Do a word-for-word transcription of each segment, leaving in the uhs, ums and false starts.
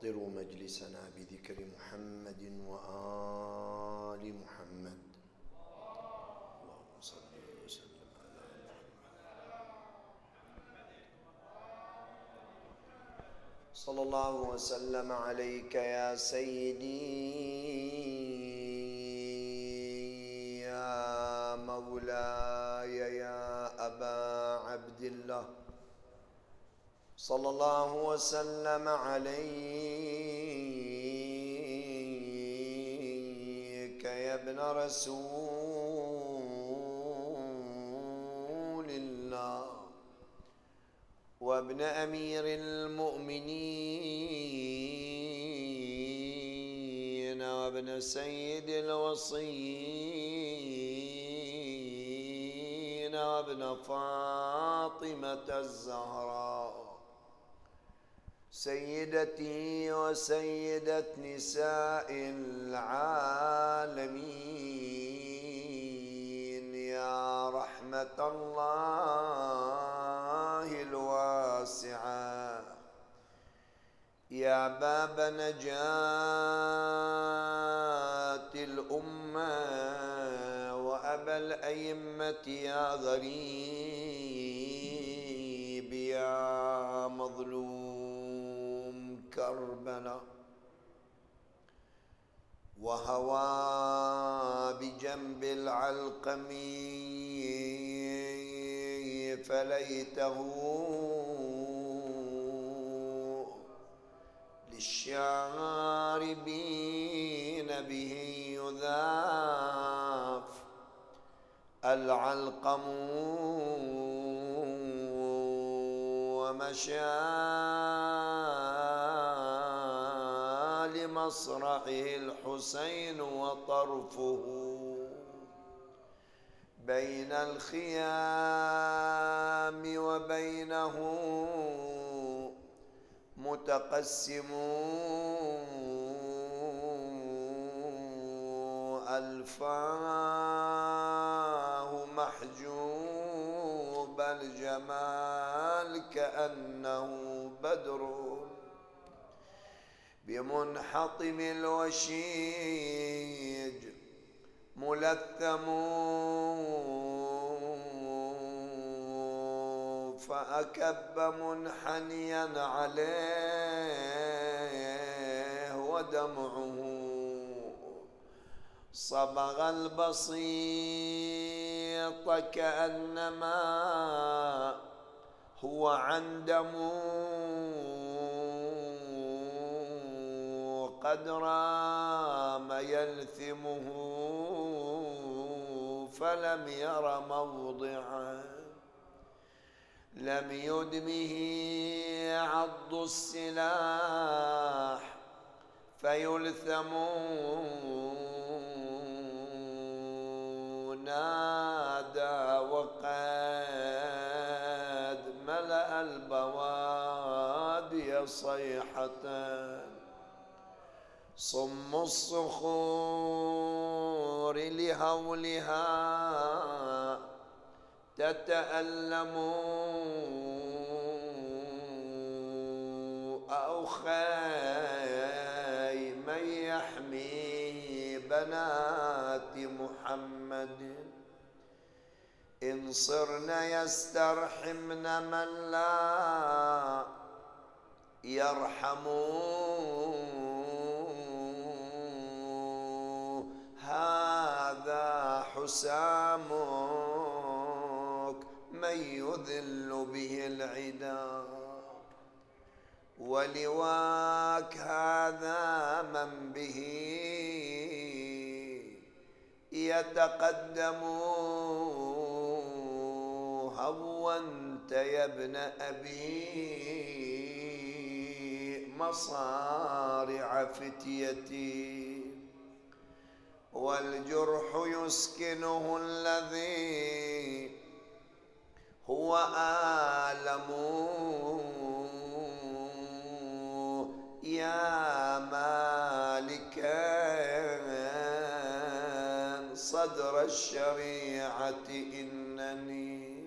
عطروا مجلسنا بذكر محمد وآل محمد. اللهم صل وسلم على محمد. صلى الله وسلم عليك يا سيدي يا مولاي يا أبا عبد الله. صلى الله وسلم عليك يا ابن رسول الله وابن أمير المؤمنين وابن سيد الوصيين وابن فاطمة الزهراء سيدتي وسيدة نساء العالمين يا رحمة الله الواسعة يا باب نجاة الأمة وأبا الأئمة يا غريب يا مظلوم كربلاء وهوى بجنب العلقم فليته للشاربين به يذاف العلقم ومشى لمصرعه الحسين وطرفه بين الخيام وبينه متقسم ألفاه محجوب الجمال كأنه بدر بمنحطم الوشيج ملثم فأكب منحنيا عليه ودمعه صبغ البسيط كأنما هو عندم قد رام يلثمه فلم ير موضعا لم يدمه عض السلاح فيلثم نادى وقد ملأ البوادي صيحة صم الصخور لهولها تتألم أو خي من يحمي بنات محمد إن صرن يسترحمن من لا يرحم هذا حسامك من يذل به العدا ولواك هذا من به يتقدم هو أنت يا ابن أبي مصارع فتيتي والجرح يسكنه الذي هو آلم يا مالكا صدر الشريعة إنني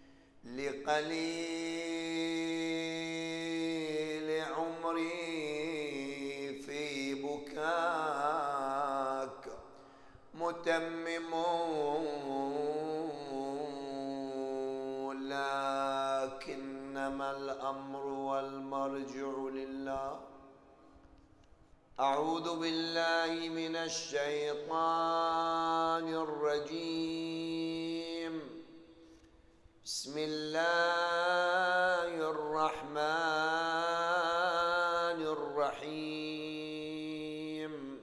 لقليل عمري وتمموا لكنما الأمر والمرجع لله. أعوذ بالله من الشيطان الرجيم. بسم الله الرحمن الرحيم.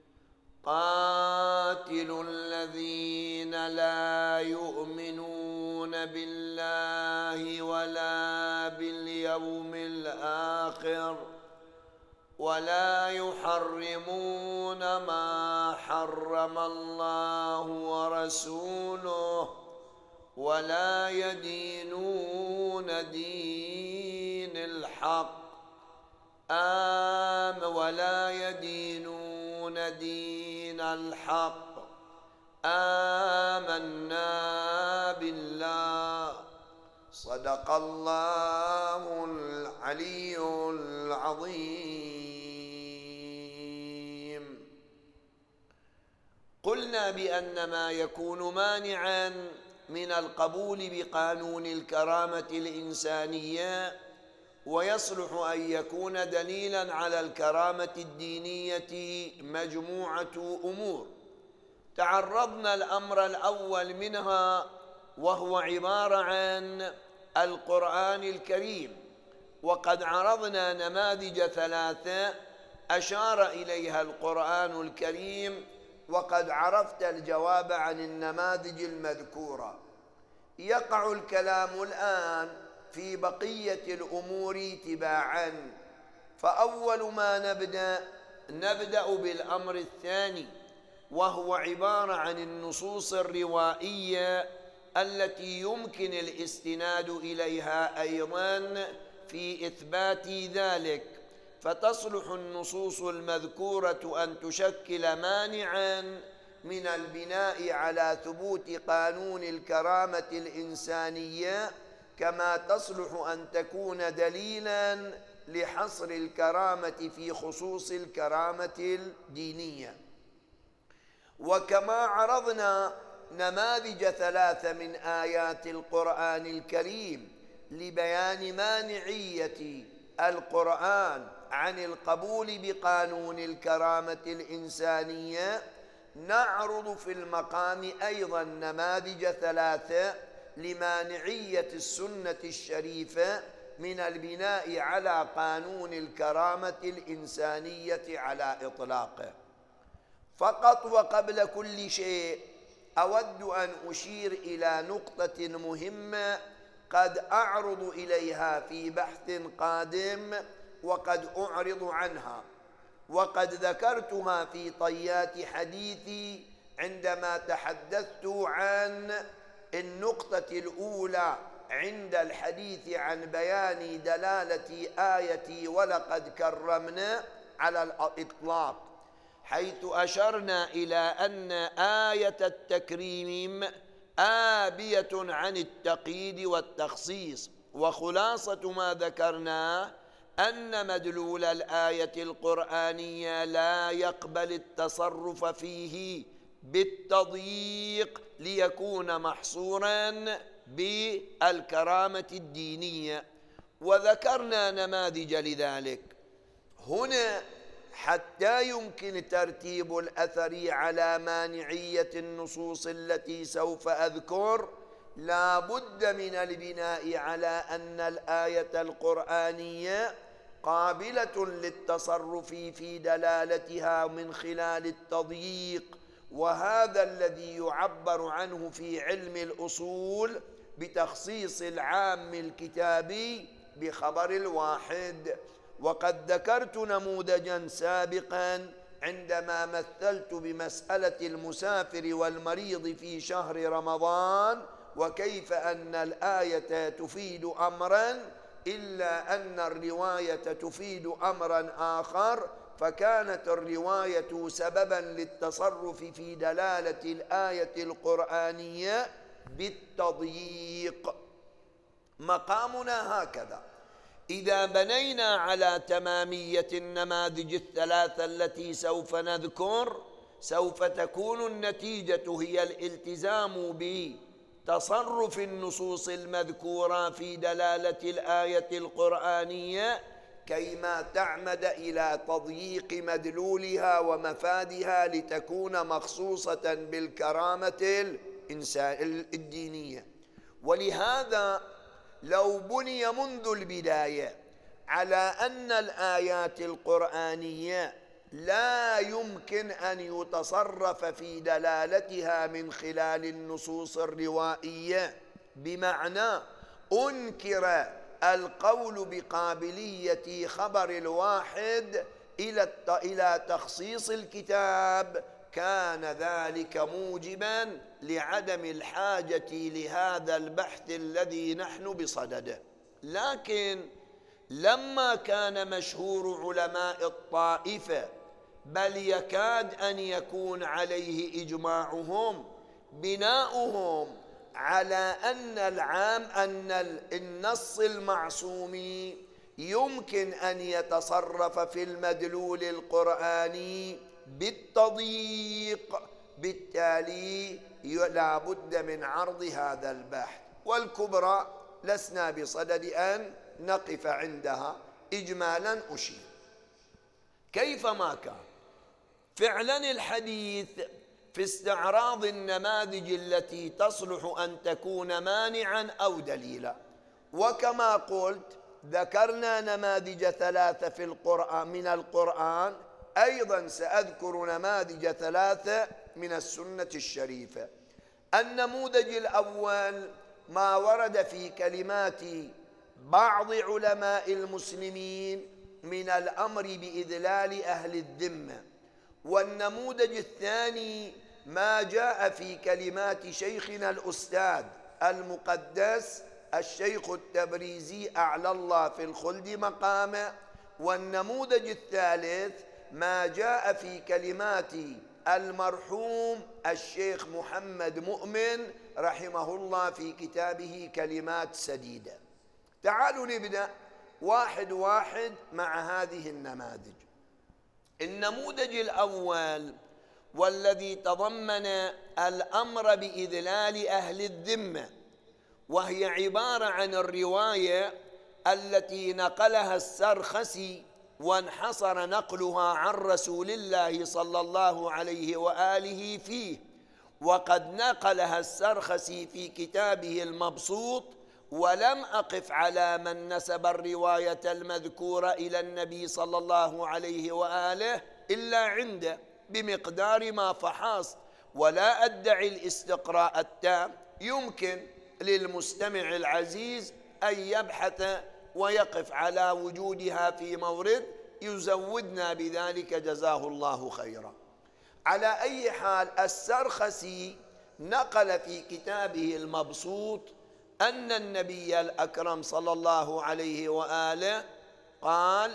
قاتلوا الذين لا يؤمنون بالله ولا باليوم الآخر ولا يحرمون ما حرم الله ورسوله ولا يدينون دين الحق آم ولا يدينون دين الحق آمنا بالله. صدق الله العلي العظيم. قلنا بأن ما يكون مانعاً من القبول بقانون الكرامة الإنسانية ويصلح أن يكون دليلاً على الكرامة الدينية مجموعة أمور. تعرضنا الأمر الأول منها وهو عبارة عن القرآن الكريم، وقد عرضنا نماذج ثلاثة أشار إليها القرآن الكريم، وقد عرفت الجواب عن النماذج المذكورة. يقع الكلام الآن في بقية الأمور تباعاً. فأول ما نبدأ نبدأ بالأمر الثاني، وهو عبارة عن النصوص الروائية التي يمكن الاستناد إليها أيضاً في إثبات ذلك. فتصلح النصوص المذكورة أن تشكل مانعاً من البناء على ثبوت قانون الكرامة الإنسانية، كما تصلح أن تكون دليلاً لحصر الكرامة في خصوص الكرامة الدينية. وكما عرضنا نماذج ثلاثة من آيات القرآن الكريم لبيان مانعية القرآن عن القبول بقانون الكرامة الإنسانية، نعرض في المقام أيضا نماذج ثلاثة لمانعية السنة الشريفة من البناء على قانون الكرامة الإنسانية على إطلاقه. فقط وقبل كل شيء أود أن أشير إلى نقطة مهمة قد أعرض إليها في بحث قادم وقد أعرض عنها، وقد ذكرتها في طيات حديثي عندما تحدثت عن النقطة الأولى عند الحديث عن بيان دلالة آية ولقد كرمنا على الإطلاق، حيث أشرنا إلى أن آية التكريم آبية عن التقييد والتخصيص. وخلاصة ما ذكرناه أن مدلول الآية القرآنية لا يقبل التصرف فيه بالتضييق ليكون محصوراً بالكرامة الدينية، وذكرنا نماذج لذلك. هنا حتى يمكن ترتيب الأثر على مانعية النصوص التي سوف أذكر، لا بد من البناء على أن الآية القرآنية قابلة للتصرف في دلالتها من خلال التضييق، وهذا الذي يعبر عنه في علم الأصول بتخصيص العام الكتابي بخبر الواحد. وقد ذكرت نموذجاً سابقاً عندما مثلت بمسألة المسافر والمريض في شهر رمضان، وكيف أن الآية تفيد أمراً إلا أن الرواية تفيد أمراً آخر، فكانت الرواية سبباً للتصرف في دلالة الآية القرآنية بالتضييق. مقامنا هكذا: إذا بنينا على تمامية النماذج الثلاثة التي سوف نذكر، سوف تكون النتيجة هي الالتزام بتصرف النصوص المذكورة في دلالة الآية القرآنية كيما تعمد إلى تضييق مدلولها ومفادها لتكون مخصوصة بالكرامة الدينية. ولهذا لو بني منذ البداية على أن الآيات القرآنية لا يمكن أن يتصرف في دلالتها من خلال النصوص الروائية، بمعنى أنكر القول بقابلية خبر الواحد إلى تخصيص الكتاب، كان ذلك موجبا لعدم الحاجة لهذا البحث الذي نحن بصدده. لكن لما كان مشهور علماء الطائفة، بل يكاد أن يكون عليه إجماعهم، بناؤهم على أن العام أن النص المعصومي يمكن أن يتصرف في المدلول القرآني بالتضييق، بالتالي لا بد من عرض هذا البحث. والكبرى لسنا بصدد أن نقف عندها، إجمالا أشير. كيفما كان فعلا الحديث في استعراض النماذج التي تصلح أن تكون مانعا أو دليلا، وكما قلت ذكرنا نماذج ثلاثة في القرآن من القرآن، أيضا سأذكر نماذج ثلاثة من السنة الشريفة. النموذج الأول ما ورد في كلمات بعض علماء المسلمين من الأمر بإذلال أهل الذمة. والنموذج الثاني ما جاء في كلمات شيخنا الأستاذ المقدس الشيخ التبريزي أعلى الله في الخلد مقامه. والنموذج الثالث ما جاء في كلمات المرحوم الشيخ محمد مؤمن رحمه الله في كتابه كلمات سديدة. تعالوا نبدأ واحد واحد مع هذه النماذج. النموذج الأول والذي تضمن الأمر بإذلال أهل الذمة، وهي عبارة عن الرواية التي نقلها السرخسي وانحصر نقلها عن رسول الله صلى الله عليه وآله فيه، وقد نقلها السرخسي في كتابه المبسوط، ولم أقف على من نسب الرواية المذكورة إلى النبي صلى الله عليه وآله إلا عنده بمقدار ما فحصت، ولا أدعي الاستقراء التام. يمكن للمستمع العزيز أن يبحث ويقف على وجودها في مورد يزودنا بذلك جزاه الله خيرا. على أي حال، السرخسي نقل في كتابه المبسوط أن النبي الأكرم صلى الله عليه وآله قال: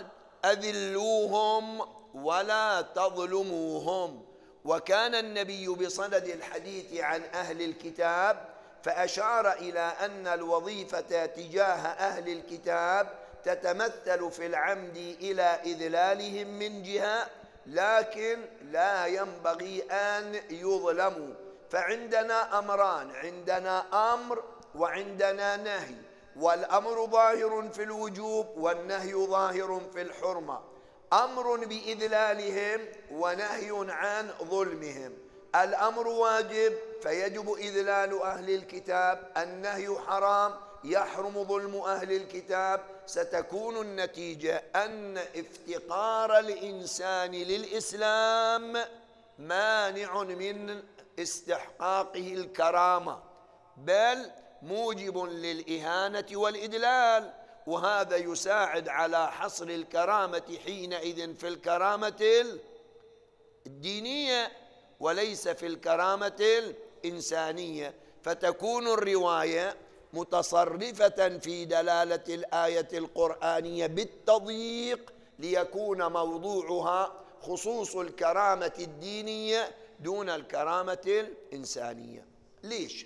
أذلوهم ولا تظلموهم. وكان النبي بصدد الحديث عن أهل الكتاب، فأشار إلى أن الوظيفة تجاه أهل الكتاب تتمثل في العمد إلى إذلالهم من جهة، لكن لا ينبغي أن يظلموا. فعندنا أمران، عندنا أمر وعندنا نهي، والأمر ظاهر في الوجوب والنهي ظاهر في الحرمة. أمر بإذلالهم ونهي عن ظلمهم. الأمر واجب فيجب إذلال أهل الكتاب، النهي حرام يحرم ظلم أهل الكتاب. ستكون النتيجة أن افتقار الإنسان للإسلام مانع من استحقاقه الكرامة، بل موجب للإهانة والإدلال، وهذا يساعد على حصر الكرامة حينئذ في الكرامة الدينية وليس في الكرامة الإنسانية. فتكون الرواية متصرفة في دلالة الآية القرآنية بالتضييق، ليكون موضوعها خصوص الكرامة الدينية دون الكرامة الإنسانية. ليش؟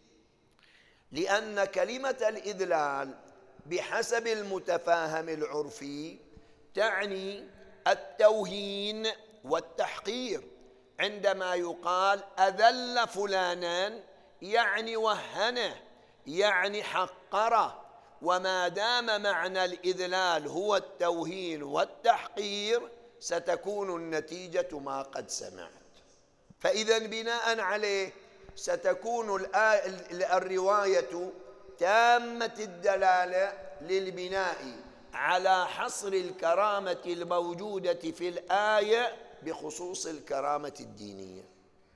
لأن كلمة الإذلال بحسب المتفاهم العرفي تعني التوهين والتحقير، عندما يقال أذل فلانا يعني وهنه، يعني حقره. وما دام معنى الإذلال هو التوهين والتحقير ستكون النتيجة ما قد سمعت. فإذا بناء عليه ستكون الرواية تامة الدلالة للبناء على حصر الكرامة الموجودة في الآية بخصوص الكرامة الدينية.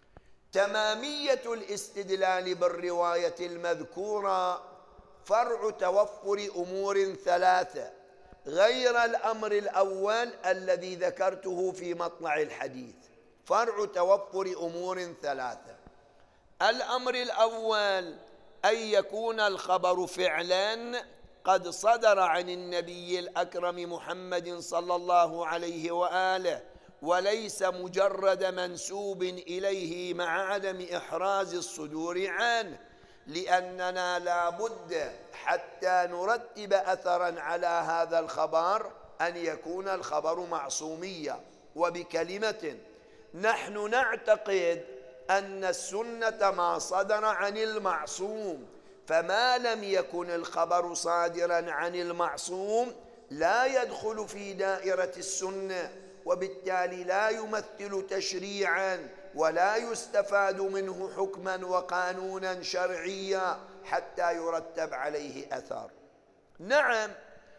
تمامية الاستدلال بالرواية المذكورة فرع توفر أمور ثلاثة غير الأمر الأول الذي ذكرته في مطلع الحديث. فرع توفر أمور ثلاثة: الأمر الأول أن يكون الخبر فعلا قد صدر عن النبي الأكرم محمد صلى الله عليه وآله، وليس مجرد منسوب إليه مع عدم إحراز الصدور عنه، لأننا لا بد حتى نرتب أثرا على هذا الخبر أن يكون الخبر معصوميا. وبكلمة نحن نعتقد أن السنة ما صدر عن المعصوم، فما لم يكن الخبر صادرا عن المعصوم لا يدخل في دائرة السنة، وبالتالي لا يمثل تشريعا ولا يستفاد منه حكما وقانونا شرعيا حتى يرتب عليه أثر. نعم،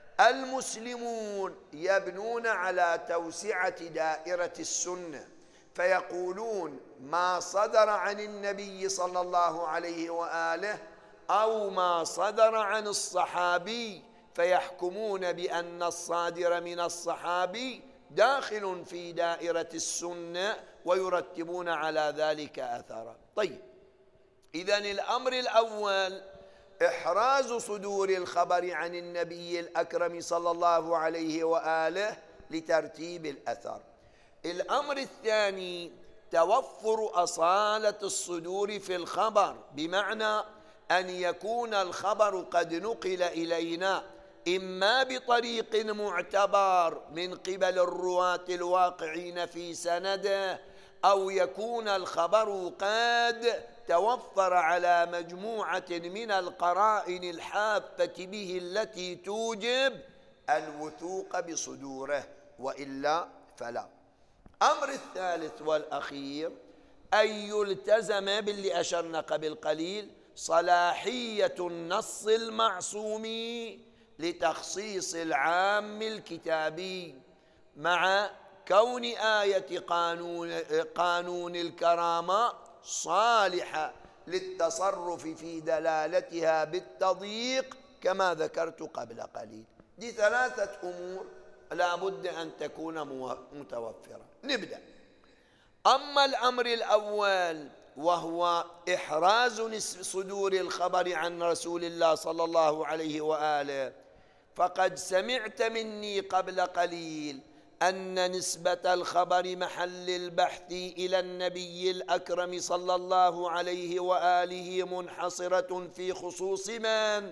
المسلمون يبنون على توسعة دائرة السنة، فيقولون ما صدر عن النبي صلى الله عليه وآله أو ما صدر عن الصحابي، فيحكمون بأن الصادر من الصحابي داخل في دائرة السنة ويرتبون على ذلك أثرا. طيب، إذن الأمر الأول إحراز صدور الخبر عن النبي الأكرم صلى الله عليه وآله لترتيب الأثر. الأمر الثاني توفر أصالة الصدور في الخبر، بمعنى أن يكون الخبر قد نقل إلينا إما بطريق معتبر من قبل الرواة الواقعين في سنده، أو يكون الخبر قد توفر على مجموعة من القرائن الحافة به التي توجب الوثوق بصدوره، وإلا فلا. أمر الثالث والأخير أن يلتزم باللي أشرنا قبل قليل صلاحية النص المعصومي لتخصيص العام الكتابي، مع كون آية قانون, قانون الكرامة صالحة للتصرف في دلالتها بالتضييق كما ذكرت قبل قليل. دي ثلاثة أمور لا بد أن تكون متوفرة. نبدأ. أما الأمر الأول وهو إحراز صدور الخبر عن رسول الله صلى الله عليه وآله، فقد سمعت مني قبل قليل أن نسبة الخبر محل البحث إلى النبي الأكرم صلى الله عليه وآله منحصرة في خصوص من؟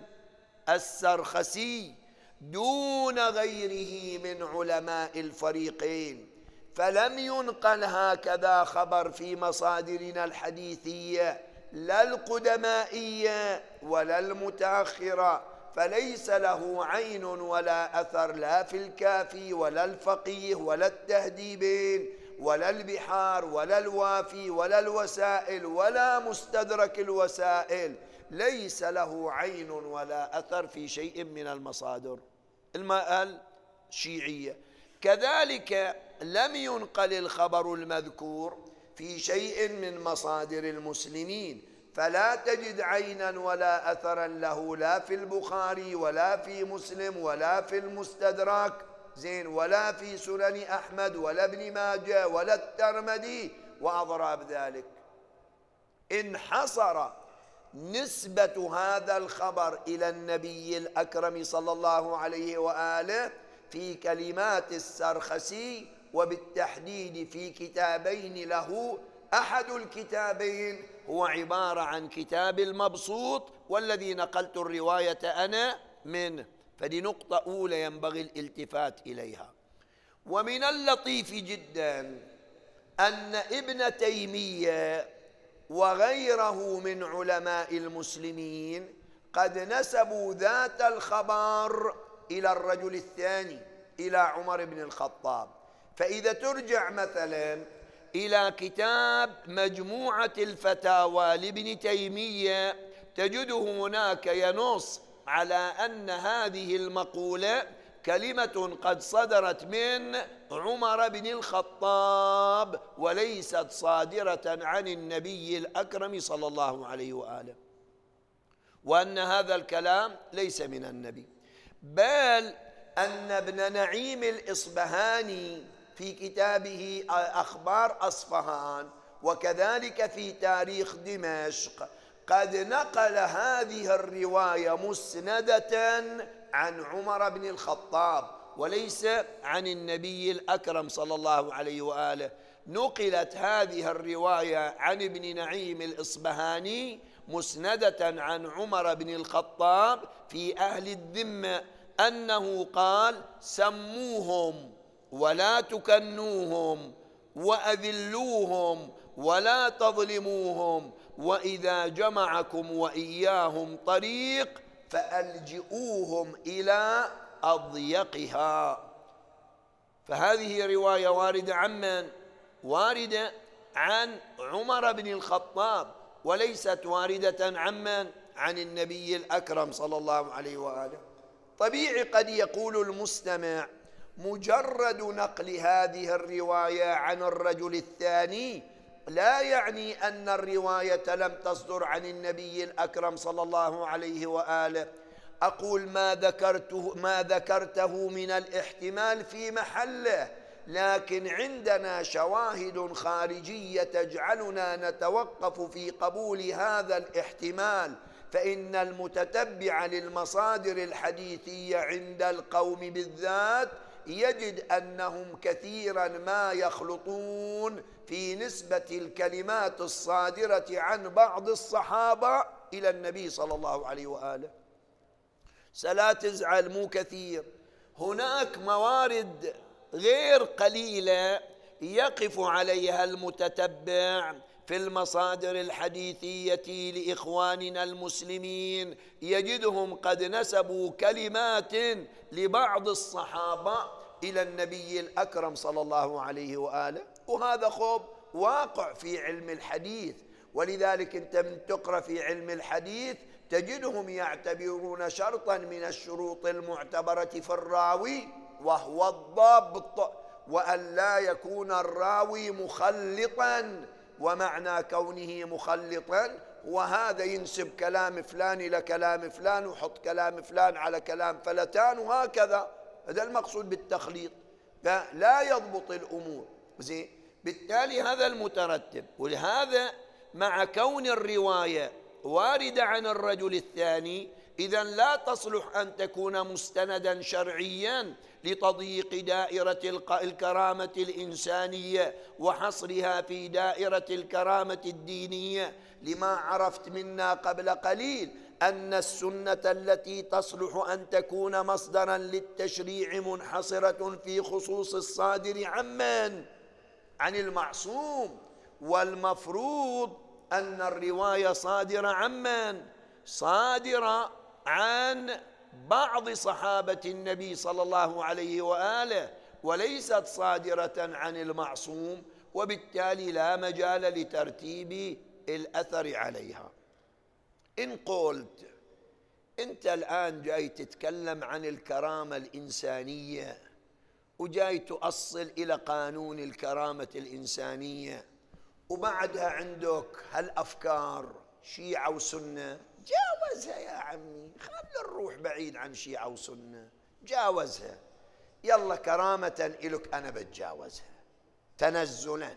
السرخسي دون غيره من علماء الفريقين، فلم ينقل هكذا خبر في مصادرنا الحديثية لا القدمائية ولا المتأخرة، فليس له عين ولا أثر لا في الكافي ولا الفقيه ولا التهذيبين ولا البحار ولا الوافي ولا الوسائل ولا مستدرك الوسائل، ليس له عين ولا أثر في شيء من المصادر الشيعية. كذلك لم ينقل الخبر المذكور في شيء من مصادر المسلمين، فلا تجد عينا ولا أثرا له لا في البخاري ولا في مسلم ولا في المستدرك زين ولا في سنن أحمد ولا ابن ماجه ولا الترمذي وأضراب ذلك. انحصر نسبة هذا الخبر إلى النبي الأكرم صلى الله عليه وآله في كلمات السرخسي، وبالتحديد في كتابين له. أحد الكتابين هو عبارة عن كتاب المبسوط والذي نقلت الرواية أنا منه، فدي نقطة أولى ينبغي الالتفات إليها. ومن اللطيف جدا أن ابن تيمية وغيره من علماء المسلمين قد نسبوا ذات الخبر إلى الرجل الثاني، إلى عمر بن الخطاب. فإذا ترجع مثلا إلى كتاب مجموعة الفتاوى لابن تيمية تجد هناك ينص على أن هذه المقولة كلمة قد صدرت من عمر بن الخطاب وليست صادرة عن النبي الأكرم صلى الله عليه وآله، وأن هذا الكلام ليس من النبي، بل أن ابن نعيم الإصبهاني في كتابه أخبار أصفهان وكذلك في تاريخ دمشق قد نقل هذه الرواية مسندة عن عمر بن الخطاب وليس عن النبي الأكرم صلى الله عليه وآله. نقلت هذه الرواية عن ابن نعيم الإصبهاني مسندة عن عمر بن الخطاب في أهل الذمة أنه قال: سموهم ولا تكنوهم وأذلوهم ولا تظلموهم، وإذا جمعكم وإياهم طريق فألجئوهم إلى أضيقها. فهذه رواية واردة عن من؟ واردة عن عمر بن الخطاب وليست واردة عن من؟ عن النبي الأكرم صلى الله عليه وآله. طبيعي قد يقول المستمع: مجرد نقل هذه الرواية عن الرجل الثاني لا يعني أن الرواية لم تصدر عن النبي الأكرم صلى الله عليه وآله. أقول ما ذكرته ما ذكرته من الاحتمال في محله، لكن عندنا شواهد خارجية تجعلنا نتوقف في قبول هذا الاحتمال، فإن المتتبع للمصادر الحديثية عند القوم بالذات يجد أنهم كثيرا ما يخلطون في نسبة الكلمات الصادرة عن بعض الصحابة إلى النبي صلى الله عليه وآله. سلا تزعل، مو كثير، هناك موارد غير قليلة يقف عليها المتتبع في المصادر الحديثية لإخواننا المسلمين، يجدهم قد نسبوا كلمات لبعض الصحابة إلى النبي الأكرم صلى الله عليه وآله، وهذا خب واقع في علم الحديث. ولذلك أنت من تقرأ في علم الحديث تجدهم يعتبرون شرطا من الشروط المعتبرة في الراوي وهو الضبط، وأن لا يكون الراوي مخلطا، ومعنى كونه مخلطا وهذا ينسب كلام فلان إلى كلام فلان وحط كلام فلان على كلام فلتان وهكذا. هذا المقصود بالتخليط، فلا يضبط الأمور زين. بالتالي هذا المترتب، ولهذا مع كون الرواية واردة عن الرجل الثاني إذن لا تصلح أن تكون مستندا شرعيا لتضييق دائرة الكرامة الإنسانية وحصرها في دائرة الكرامة الدينية، لما عرفت منا قبل قليل أن السنة التي تصلح أن تكون مصدرا للتشريع منحصرة في خصوص الصادر عن من؟ عن المعصوم، والمفروض أن الرواية صادرة عن من؟ صادرة عن بعض صحابة النبي صلى الله عليه وآله وليست صادرة عن المعصوم، وبالتالي لا مجال لترتيب الأثر عليها. إن قلت أنت الآن جاي تتكلم عن الكرامة الإنسانية وجاي تؤصل إلى قانون الكرامة الإنسانية، وبعدها عندك هالأفكار شيعة وسنة، جاوزها يا عمي، خلي نروح بعيد عن شيعة وسنة، جاوزها. يلا كرامة إلك أنا بتجاوزها تنزلا.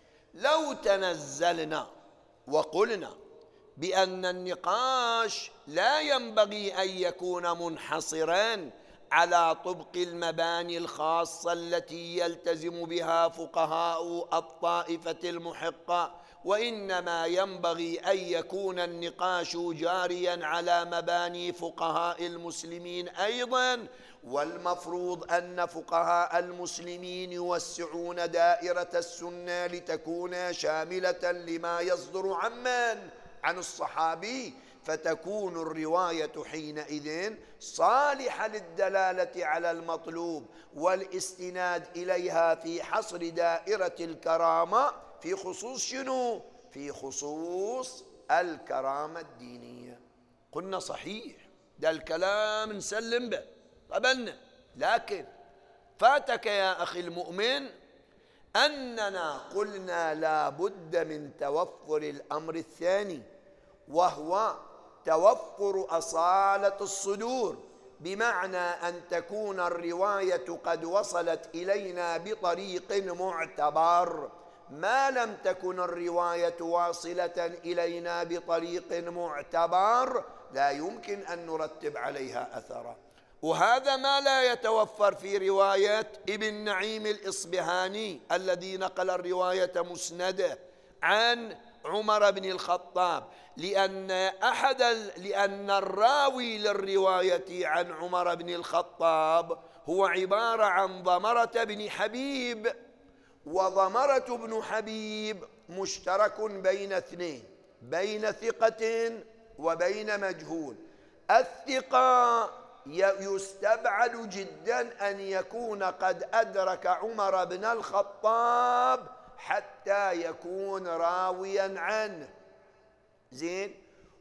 لو تنزلنا وقلنا بأن النقاش لا ينبغي أن يكون منحصرا على طبق المباني الخاصة التي يلتزم بها فقهاء الطائفة المحقة، وإنما ينبغي أن يكون النقاش جاريا على مباني فقهاء المسلمين أيضا. والمفروض أن فقهاء المسلمين يوسعون دائرة السنة لتكون شاملة لما يصدر عمن عن الصحابي، فتكون الرواية حينئذ صالحة للدلالة على المطلوب والاستناد إليها في حصر دائرة الكرامة في خصوص شنو؟ في خصوص الكرامة الدينية. قلنا صحيح، ده الكلام نسلم به قبلنا، لكن فاتك يا أخي المؤمن أننا قلنا لا بد من توفر الأمر الثاني، وهو توفر أصالة الصدور، بمعنى أن تكون الرواية قد وصلت إلينا بطريق معتبر. ما لم تكن الرواية واصلة إلينا بطريق معتبر لا يمكن أن نرتب عليها أثرا، وهذا ما لا يتوفر في رواية ابن نعيم الإصبهاني الذي نقل الرواية مسندة عن عمر بن الخطاب، لأن أحد لأن الراوي للرواية عن عمر بن الخطاب هو عبارة عن ضمرة بن حبيب، وضمرة بن حبيب مشترك بين اثنين، بين ثقة وبين مجهول. الثقة يستبعد جدا أن يكون قد أدرك عمر بن الخطاب حتى يكون راويا عنه، زين.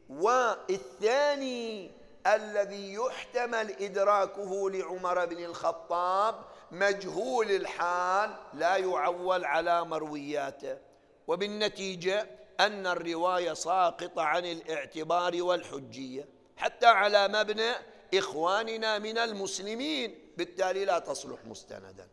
والثاني الذي يحتمل إدراكه لعمر بن الخطاب مجهول الحال لا يعول على مروياته، وبالنتيجة أن الرواية ساقطة عن الاعتبار والحجية حتى على مبنى إخواننا من المسلمين، بالتالي لا تصلح مستندا.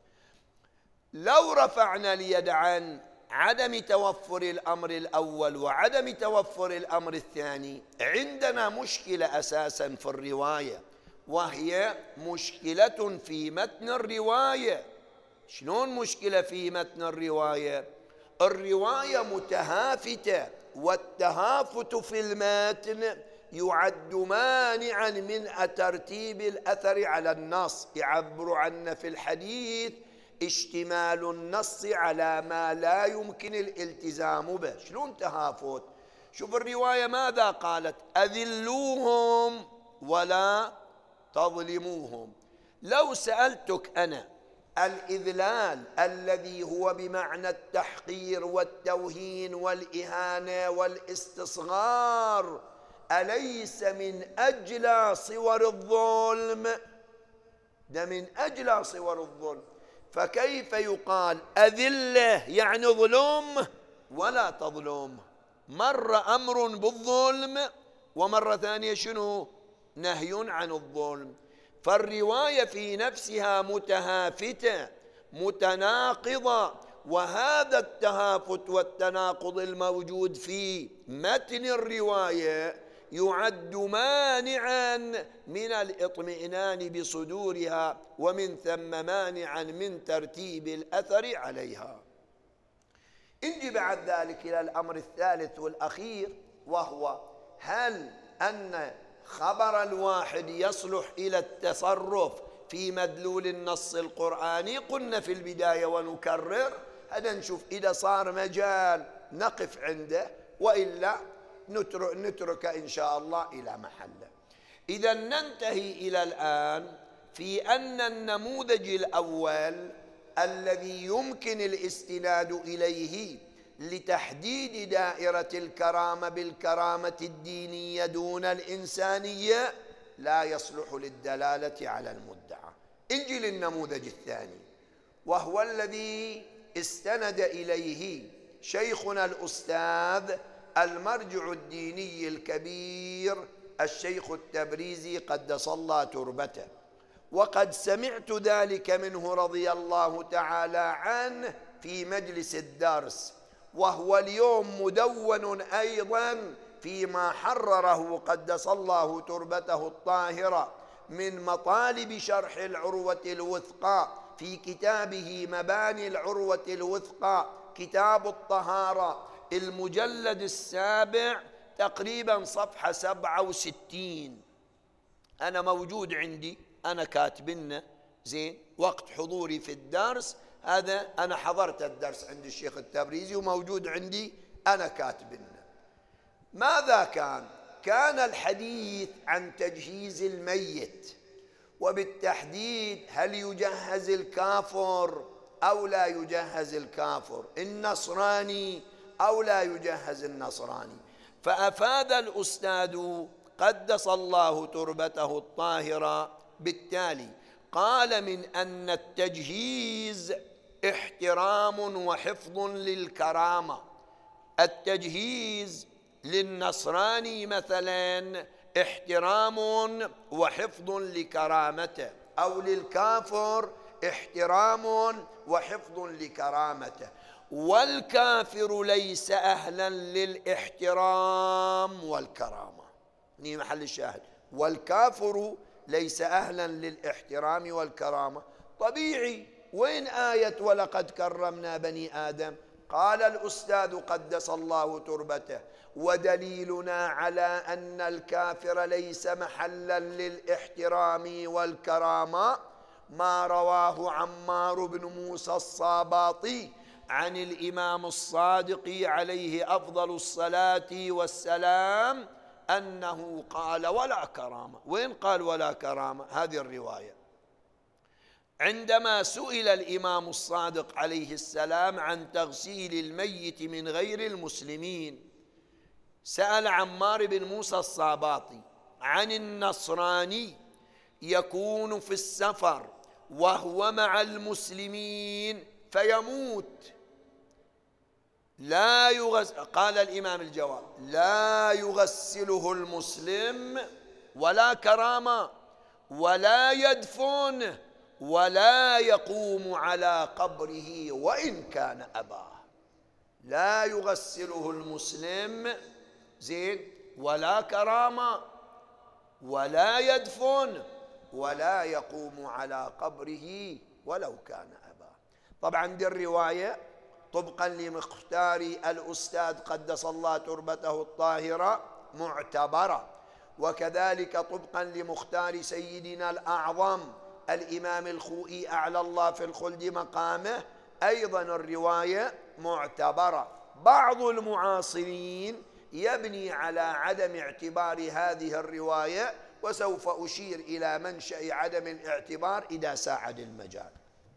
لو رفعنا اليد عن عدم توفر الأمر الأول وعدم توفر الأمر الثاني، عندنا مشكلة أساسا في الرواية، وهي مشكلة في متن الرواية. شلون مشكلة في متن الرواية؟ الرواية متهافتة، والتهافت في المتن يعد مانعا من ترتيب الأثر على النص. يعبر عنا في الحديث اشتمال النص على ما لا يمكن الالتزام به. شلون تهافت؟ شوف الرواية ماذا قالت؟ أذلوهم ولا تظلموهم. لو سألتك أنا الإذلال الذي هو بمعنى التحقير والتوهين والإهانة والاستصغار أليس من أجل صور الظلم؟ ده من أجل صور الظلم. فكيف يقال أذلة يعني ظلم ولا تظلم؟ مرة أمر بالظلم ومرة ثانية شنو؟ نهي عن الظلم. فالرواية في نفسها متهافتة متناقضة، وهذا التهافت والتناقض الموجود في متن الرواية يعد مانعا من الاطمئنان بصدورها، ومن ثم مانعا من ترتيب الأثر عليها. نجي بعد ذلك إلى الأمر الثالث والأخير، وهو هل أن خبر الواحد يصلح إلى التصرف في مدلول النص القرآني؟ قلنا في البداية ونكرر، هذا نشوف إذا صار مجال نقف عنده، وإلا نترك, نترك إن شاء الله إلى محله. إذا ننتهي إلى الآن في أن النموذج الأول الذي يمكن الاستناد إليه لتحديد دائرة الكرامة بالكرامة الدينية دون الإنسانية لا يصلح للدلالة على المدعى. انجي للنموذج الثاني، وهو الذي استند إليه شيخنا الأستاذ المرجع الديني الكبير الشيخ التبريزي قدس الله تربته، وقد سمعت ذلك منه رضي الله تعالى عنه في مجلس الدرس، وهو اليوم مدون أيضا فيما حرره قدس الله تربته الطاهرة من مطالب شرح العروة الوثقى في كتابه مباني العروة الوثقى كتاب الطهارة المجلد السابع تقريبا صفحة سبعة وستين. أنا موجود عندي، أنا كاتبنا زين وقت حضوري في الدرس هذا، أنا حضرت الدرس عند الشيخ التبريزي وموجود عندي أنا كاتبنا. ماذا كان؟ كان الحديث عن تجهيز الميت، وبالتحديد هل يجهز الكافر أو لا يجهز الكافر، النصراني أو لا يجهز النصراني. فأفاد الأستاذ قدس الله تربته الطاهرة بالتالي، قال من أن التجهيز احترام وحفظ للكرامة. التجهيز للنصراني مثلا احترام وحفظ لكرامته، أو للكافر احترام وحفظ لكرامته. والكافر ليس أهلا للاحترام والكرامة، هنا محل الشاهد، والكافر ليس أهلا للاحترام والكرامة. طبيعي، وين آية ولقد كرمنا بني آدم؟ قال الأستاذ قدس الله تربته ودليلنا على أن الكافر ليس محلا للاحترام والكرامة ما رواه عمار بن موسى الصاباطي عن الإمام الصادق عليه أفضل الصلاة والسلام أنه قال ولا كرامة. وين قال ولا كرامة؟ هذه الرواية عندما سئل الإمام الصادق عليه السلام عن تغسيل الميت من غير المسلمين، سأل عمار بن موسى الصاباطي عن النصراني يكون في السفر وهو مع المسلمين فيموت لا يغسل، قال الإمام الجواب لا يغسله المسلم ولا كرامة ولا يدفن ولا يقوم على قبره وإن كان أباه. لا يغسله المسلم زين ولا كرامة ولا يدفن ولا يقوم على قبره ولو كان أباه. طبعا دي الرواية طبقا لمختار الأستاذ قدس الله تربته الطاهرة معتبرة، وكذلك طبقا لمختار سيدنا الأعظم الإمام الخوئي أعلى الله في الخلد مقامه أيضا الرواية معتبرة. بعض المعاصرين يبني على عدم اعتبار هذه الرواية، وسوف أشير إلى منشأ عدم الاعتبار إذا ساعد المجال.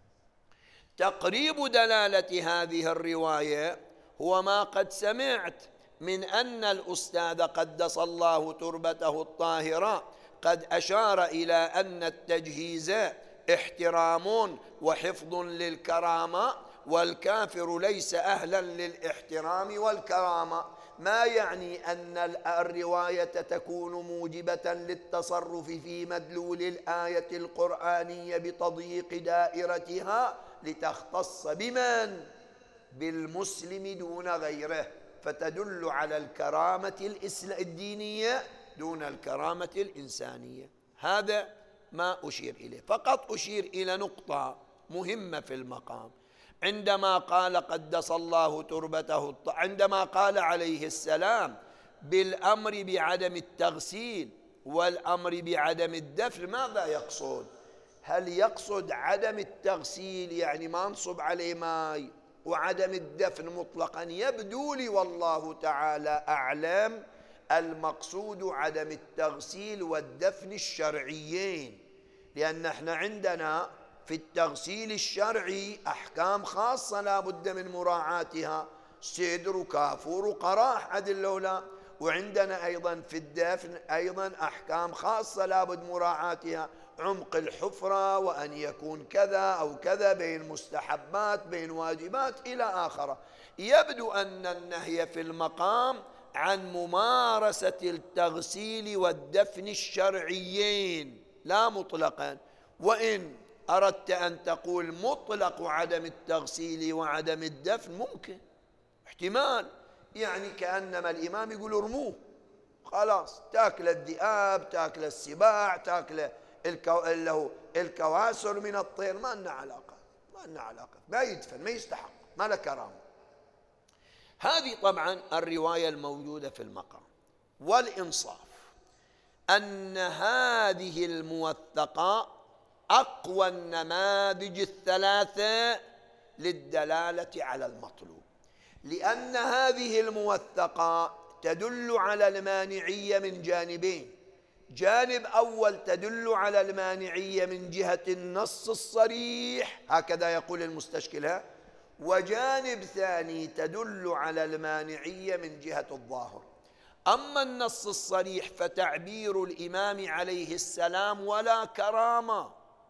تقريب دلالة هذه الرواية هو ما قد سمعت من أن الأستاذ قدس الله تربته الطاهرة قد أشار إلى أن التجهيز احترام وحفظ للكرامة، والكافر ليس أهلا للاحترام والكرامة، ما يعني أن الرواية تكون موجبة للتصرف في مدلول الآية القرآنية بتضييق دائرتها لتختص بمن؟ بالمسلم دون غيره، فتدل على الكرامة الدينية دون الكرامة الإنسانية. هذا ما أشير إليه. فقط أشير إلى نقطة مهمة في المقام، عندما قال قدس الله تربته، عندما قال عليه السلام بالأمر بعدم التغسيل والأمر بعدم الدفن، ماذا يقصد؟ هل يقصد عدم التغسيل يعني ما نصب عليه ماء، وعدم الدفن مطلقا؟ يبدو لي والله تعالى أعلم المقصود عدم التغسيل والدفن الشرعيين، لأن احنا عندنا في التغسيل الشرعي أحكام خاصة لا بد من مراعاتها، سدر وكافور وقراح عدل لولا، وعندنا أيضا في الدفن أيضا أحكام خاصة لا بد مراعاتها، عمق الحفرة وأن يكون كذا أو كذا، بين مستحبات بين واجبات إلى آخره. يبدو أن النهي في المقام عن ممارسة التغسيل والدفن الشرعيين لا مطلقا، وإن أردت أن تقول مطلق عدم التغسيل وعدم الدفن ممكن احتمال، يعني كأنما الإمام يقول ارموه خلاص، تاكل الذئاب تاكل السباع تاكل الكو... اللي هو الكواسر من الطير ما لنا علاقة، ما لنا علاقة، ما يدفن، ما يستحق، ما له كرامة. هذه طبعا الرواية الموجودة في المقام. والإنصاف أن هذه الموثقة أقوى النماذج الثلاثة للدلالة على المطلوب، لأن هذه الموثقة تدل على المانعية من جانبين: جانب أول تدل على المانعية من جهة النص الصريح، هكذا يقول المستشكل، وجانب ثاني تدل على المانعية من جهة الظاهر. أما النص الصريح فتعبير الإمام عليه السلام ولا كرامة،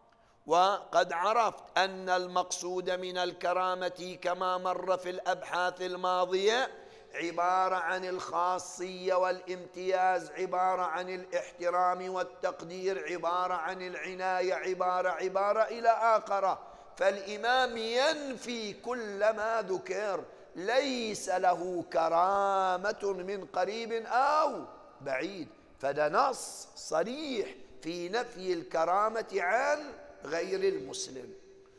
وقد عرفت أن المقصود من الكرامة كما مر في الأبحاث الماضية عبارة عن الخاصية والامتياز، عبارة عن الاحترام والتقدير، عبارة عن العناية، عبارة عبارة إلى آخره. فالإمام ينفي كل ما ذكر، ليس له كرامة من قريب أو بعيد. فده نص صريح في نفي الكرامة عن غير المسلم.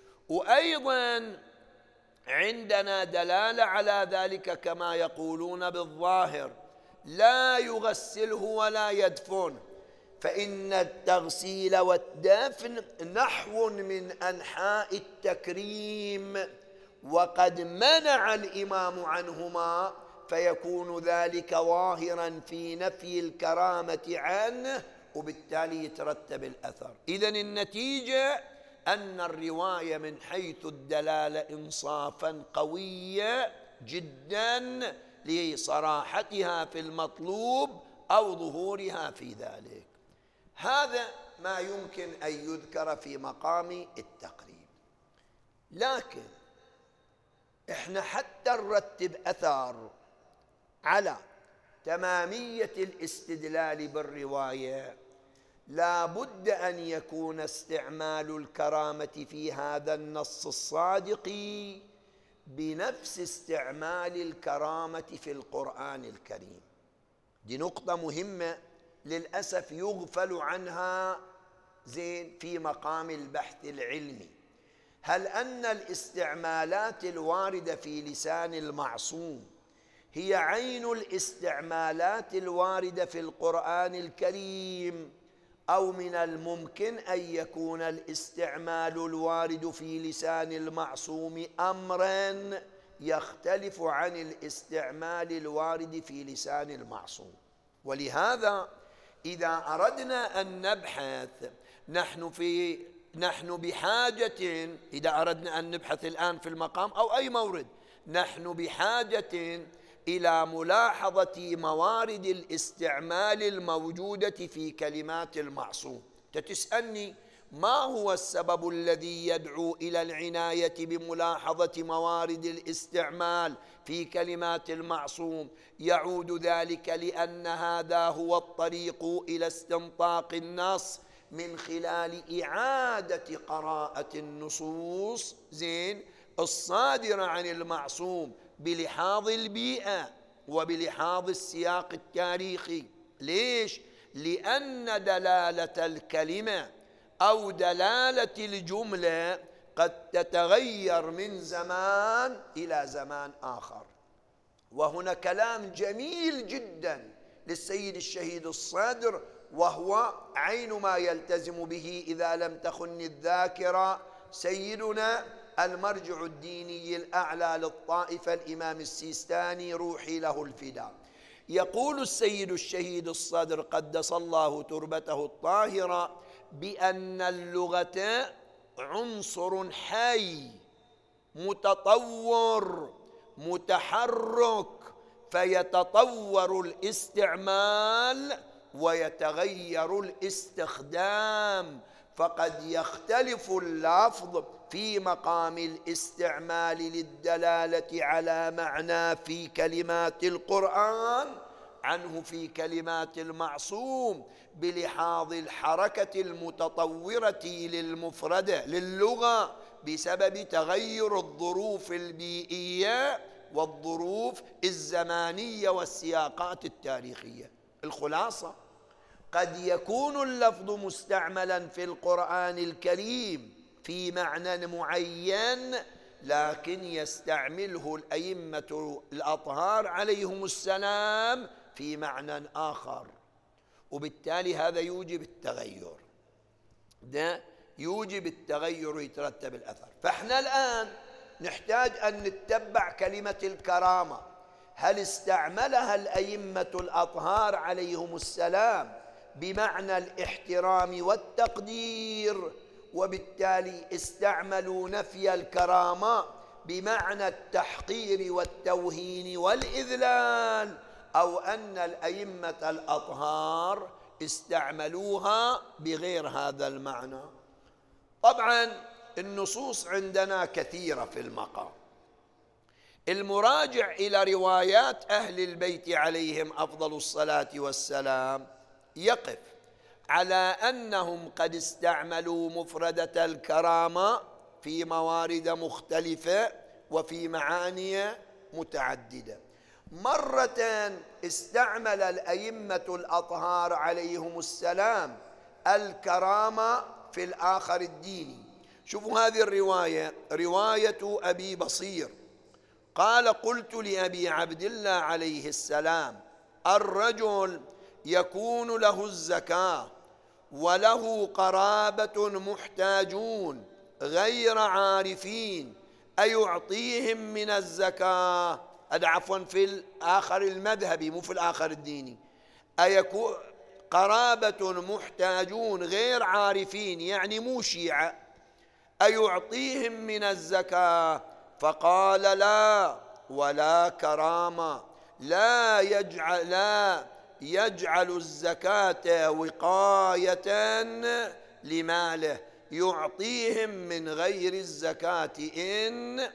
وأيضا عندنا دلالة على ذلك كما يقولون بالظاهر: لا يغسله ولا يدفن، فإن التغسيل والدفن نحو من أنحاء التكريم، وقد منع الإمام عنهما، فيكون ذلك ظاهرا في نفي الكرامة عنه، وبالتالي يترتب الأثر. إذن النتيجة أن الرواية من حيث الدلالة إنصافا قوية جدا لصراحتها في المطلوب أو ظهورها في ذلك. هذا ما يمكن أن يذكر في مقام التقريب. لكن إحنا حتى نرتب أثار على تمامية الاستدلال بالرواية لا بد أن يكون استعمال الكرامة في هذا النص الصادق بنفس استعمال الكرامة في القرآن الكريم. دي نقطة مهمة للأسف يغفل عنها زين في مقام البحث العلمي. هل أن الاستعمالات الواردة في لسان المعصوم هي عين الاستعمالات الواردة في القرآن الكريم، أو من الممكن أن يكون الاستعمال الوارد في لسان المعصوم أمراً يختلف عن الاستعمال الوارد في لسان المعصوم؟ ولهذا إذا أردنا أن نبحث نحن في نحن بحاجة إذا أردنا أن نبحث الآن في المقام أو أي مورد، نحن بحاجة إلى ملاحظة موارد الاستعمال الموجودة في كلمات المعصوم. تسألني ما هو السبب الذي يدعو إلى العناية بملاحظة موارد الاستعمال في كلمات المعصوم؟ يعود ذلك لأن هذا هو الطريق إلى استنطاق النص من خلال إعادة قراءة النصوص زين الصادرة عن المعصوم بلحاظ البيئة وبلحاظ السياق التاريخي. ليش؟ لأن دلالة الكلمة أو دلالة الجملة قد تتغير من زمان إلى زمان آخر. وهنا كلام جميل جدا للسيد الشهيد الصدر، وهو عين ما يلتزم به إذا لم تخن الذاكرة سيدنا المرجع الديني الأعلى للطائفة الإمام السيستاني روحي له الفداء. يقول السيد الشهيد الصدر قدس الله تربته الطاهرة بأن اللغة عنصر حي متطور متحرك، فيتطور الاستعمال ويتغير الاستخدام، فقد يختلف اللفظ في مقام الاستعمال للدلالة على معنى في كلمات القرآن عنه في كلمات المعصوم بلحاظ الحركة المتطورة للمفردة للغة بسبب تغير الظروف البيئية والظروف الزمانية والسياقات التاريخية. الخلاصة قد يكون اللفظ مستعملا في القرآن الكريم في معنى معين، لكن يستعمله الأئمة الأطهار عليهم السلام في معنى آخر، وبالتالي هذا يوجب التغير، ده يوجب التغير ويترتب الأثر. فإحنا الآن نحتاج أن نتبع كلمة الكرامة، هل استعملها الأئمة الأطهار عليهم السلام بمعنى الاحترام والتقدير، وبالتالي استعملوا نفي الكرامة بمعنى التحقير والتوهين والإذلال، أو أن الأئمة الأطهار استعملوها بغير هذا المعنى؟ طبعا النصوص عندنا كثيرة في المقام. المراجع إلى روايات أهل البيت عليهم أفضل الصلاة والسلام يقف على أنهم قد استعملوا مفردة الكرامة في موارد مختلفة وفي معاني متعددة. مرة استعمل الأئمة الأطهار عليهم السلام الكرامة في الآخر الديني. شوفوا هذه الرواية، رواية أبي بصير قال: قلت لأبي عبد الله عليه السلام: الرجل يكون له الزكاة وله قرابة محتاجون غير عارفين، أيعطيهم من الزكاة؟ هذا عفوا في الآخر المذهبي مو في الآخر الديني. أيكون قرابة محتاجون غير عارفين يعني مو شيعة، أيعطيهم من الزكاة؟ فقال: لا ولا كرامة، لا يجعل, لا يجعل الزكاة وقاية لماله، يعطيهم من غير الزكاة إن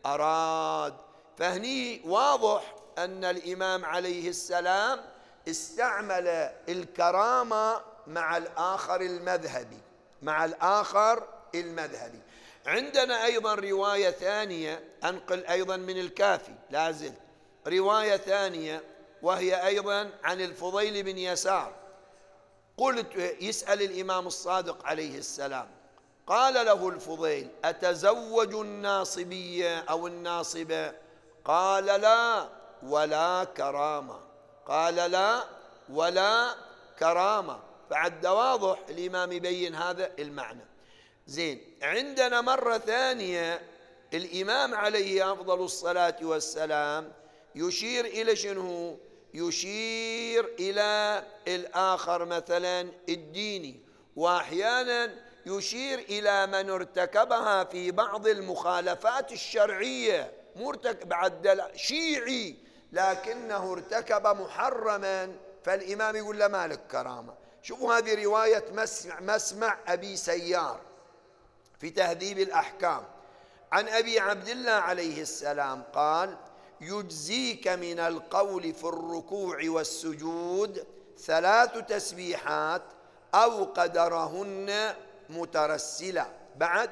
أراد. فهني واضح أن الإمام عليه السلام استعمل الكرامة مع الآخر المذهبي، مع الآخر المذهبي. عندنا أيضا رواية ثانية، أنقل أيضا من الكافي لازل رواية ثانية، وهي أيضا عن الفضيل بن يسار. قلت، يسأل الإمام الصادق عليه السلام، قال له الفضيل: أتزوج الناصبية أو الناصبة؟ قال: لا ولا كرامة. قال: لا ولا كرامة. فعد واضح الإمام يبين هذا المعنى. زين، عندنا مرة ثانية الإمام عليه أفضل الصلاة والسلام يشير إلى شنو؟ يشير إلى الآخر مثلا الديني، وأحيانا يشير إلى من ارتكبها في بعض المخالفات الشرعية، مرتكب بعد شيعي لكنه ارتكب محرما، فالإمام يقول له مالك كرامة. شوفوا هذه رواية مسمع, مسمع أبي سيار في تهذيب الأحكام عن أبي عبد الله عليه السلام قال: يجزيك من القول في الركوع والسجود ثلاث تسبيحات أو قدرهن مترسلة، بعد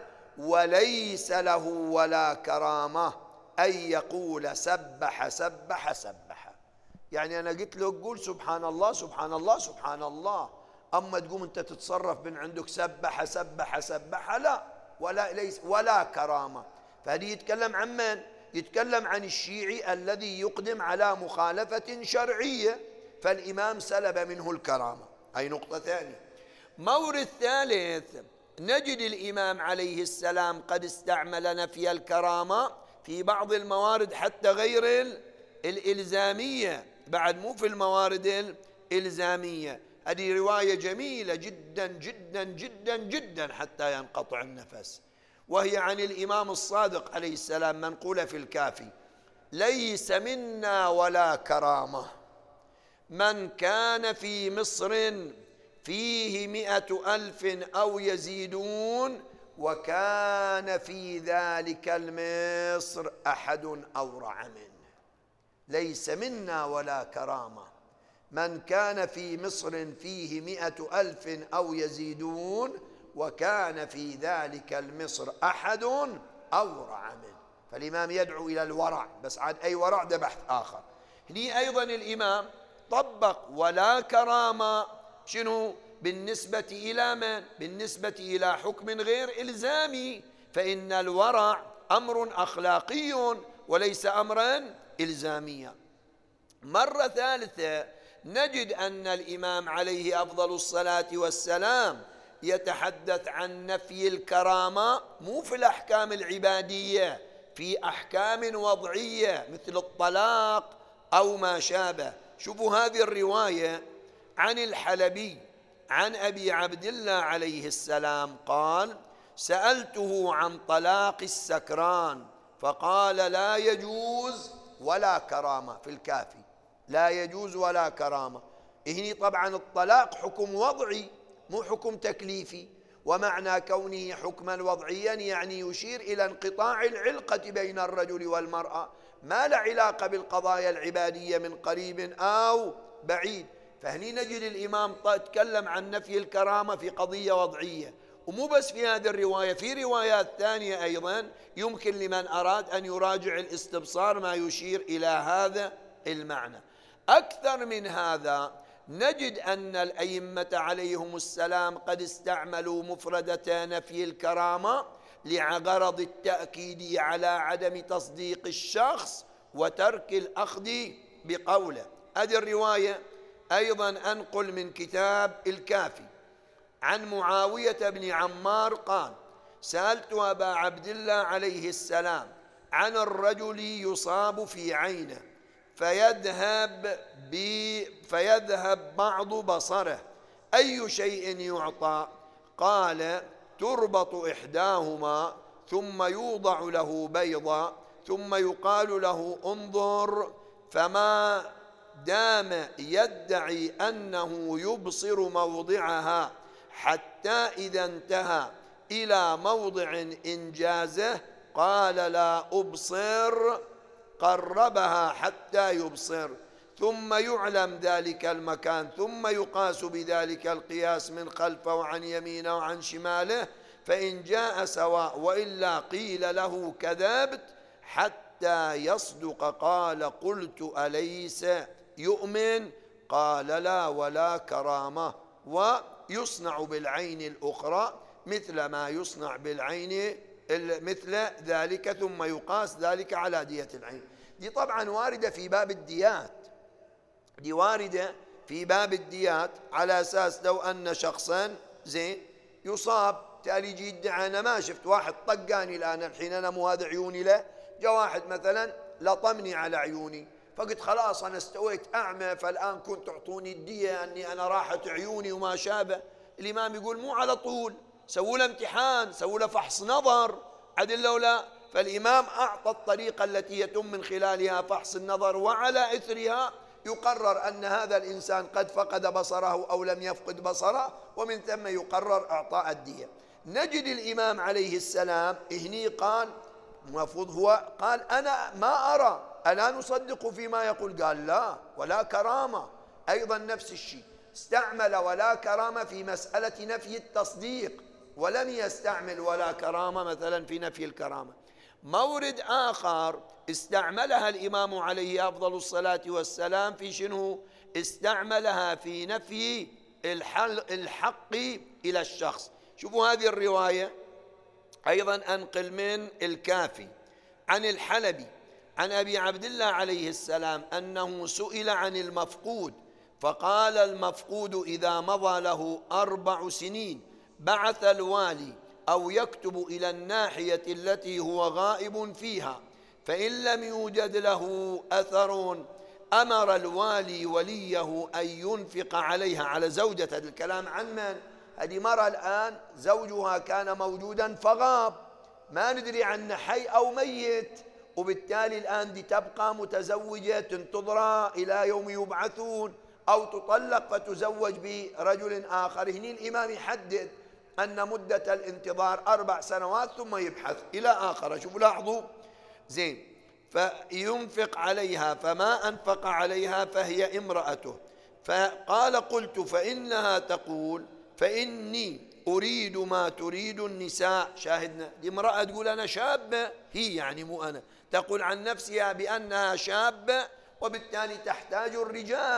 وليس له ولا كرامة أن يقول سبح سبح سبح. يعني أنا قلت له قول سبحان الله سبحان الله سبحان الله، أما تقوم أنت تتصرف من عندك سبح سبح سبح، لا، ولا ليس ولا كرامة. فهذه يتكلم عن من؟ يتكلم عن الشيعي الذي يقدم على مخالفة شرعية، فالإمام سلب منه الكرامة. أي نقطة ثانية. مورد ثالث، نجد الإمام عليه السلام قد استعمل نفي الكرامة في بعض الموارد حتى غير الإلزامية، بعد مو في الموارد الإلزامية. هذه رواية جميلة جدا جدا جدا جدا حتى ينقطع النفس، وهي عن الإمام الصادق عليه السلام منقولة في الكافي: ليس منا ولا كرامة من كان في مصر فيه مئة ألف أو يزيدون وكان في ذلك المصر أحد أورع منه. ليس منا ولا كرامة من كان في مصر فيه مئة ألف أو يزيدون وكان في ذلك المصر أحد أورع منه. فالإمام يدعو إلى الورع، بس عاد أي ورع ده بحث آخر. هني أيضا الإمام طبق ولا كرامة شنو؟ بالنسبة إلى من؟ بالنسبة إلى حكم غير إلزامي، فإن الورع أمر أخلاقي وليس أمرا إلزاميا. مرة ثالثة نجد أن الإمام عليه أفضل الصلاة والسلام يتحدث عن نفي الكرامة مو في الأحكام العبادية، في أحكام وضعية مثل الطلاق أو ما شابه. شوفوا هذه الرواية عن الحلبي عن أبي عبد الله عليه السلام قال: سألته عن طلاق السكران فقال: لا يجوز ولا كرامة. في الكافي لا يجوز ولا كرامة. هنا طبعا الطلاق حكم وضعي مو حكم تكليفي، ومعنى كونه حكما وضعيا يعني يشير إلى انقطاع العلاقة بين الرجل والمرأة، ما له علاقة بالقضايا العبادية من قريب أو بعيد. فهني نجد الإمام تكلم عن نفي الكرامة في قضية وضعية، ومو بس في هذه الرواية، في روايات ثانية أيضا يمكن لمن أراد أن يراجع الاستبصار ما يشير إلى هذا المعنى. أكثر من هذا نجد أن الأئمة عليهم السلام قد استعملوا مفردة نفي الكرامة لغرض التأكيد على عدم تصديق الشخص وترك الأخذ بقوله. هذه الرواية أيضا أنقل من كتاب الكافي عن معاوية بن عمار قال: سألت أبا عبد الله عليه السلام عن الرجل يصاب في عينه فيذهب, فيذهب بعض بصره، أي شيء يعطى؟ قال: تربط إحداهما ثم يوضع له بيضا ثم يقال له انظر، فما دام يدعي أنه يبصر موضعها حتى إذا انتهى إلى موضع إنجازه قال: لا أبصر، قربها حتى يبصر، ثم يعلم ذلك المكان، ثم يقاس بذلك القياس من خلفه وعن يمينه وعن شماله، فإن جاء سواء وإلا قيل له كذبت حتى يصدق. قال: قلت: أليس يؤمن؟ قال: لا ولا كرامة، ويصنع بالعين الأخرى مثل ما يصنع بالعين مثل ذلك، ثم يقاس ذلك على دية العين. دي طبعا واردة في باب الديات، دي واردة في باب الديات على أساس لو أن شخصا زين يصاب تالي يجي يدعي أنا ما شفت واحد طقاني الآن الحين أنا مو هذا عيوني له، جاء واحد مثلا لطمني على عيوني فقلت خلاص أنا استويت أعمى فالآن كنت تعطوني الدية أني أنا راحت عيوني وما شابه. الإمام يقول مو على طول، سووا له امتحان، سووا له فحص نظر عدل لو لا. فالإمام أعطى الطريقة التي يتم من خلالها فحص النظر، وعلى إثرها يقرر أن هذا الإنسان قد فقد بصره أو لم يفقد بصره، ومن ثم يقرر إعطاء الدية. نجد الإمام عليه السلام هني قال المفروض هو قال أنا ما أرى، ألا نصدق فيما يقول؟ قال لا ولا كرامة. أيضا نفس الشيء استعمل ولا كرامة في مسألة نفي التصديق، ولم يستعمل ولا كرامة مثلا في نفي الكرامة. مورد آخر استعملها الإمام عليه أفضل الصلاة والسلام في شنو؟ استعملها في نفي الحق إلى الشخص. شوفوا هذه الرواية أيضا أنقل من الكافي عن الحلبي عن أبي عبد الله عليه السلام أنه سئل عن المفقود فقال: المفقود إذا مضى له أربع سنين بعث الوالي أو يكتب إلى الناحية التي هو غائب فيها، فإن لم يوجد له أثر أمر الوالي وليه أن ينفق عليها، على زوجته. الكلام عن من؟ هذه مرة الآن زوجها كان موجودا فغاب، ما ندري عنه حي أو ميت، وبالتالي الآن دي تبقى متزوجة تنتظر إلى يوم يبعثون، أو تطلق فتزوج برجل آخر. هنا الإمام يحدد أن مدة الانتظار أربع سنوات ثم يبحث إلى آخر. شوفوا لاحظوا زين. فينفق عليها، فما أنفق عليها فهي امرأته. فقال: قلت: فإنها تقول فإني أريد ما تريد النساء. شاهدنا دي امرأة تقول أنا شابة، هي يعني مو أنا، تقول عن نفسها بأنها شابة، وبالتالي تحتاج الرجال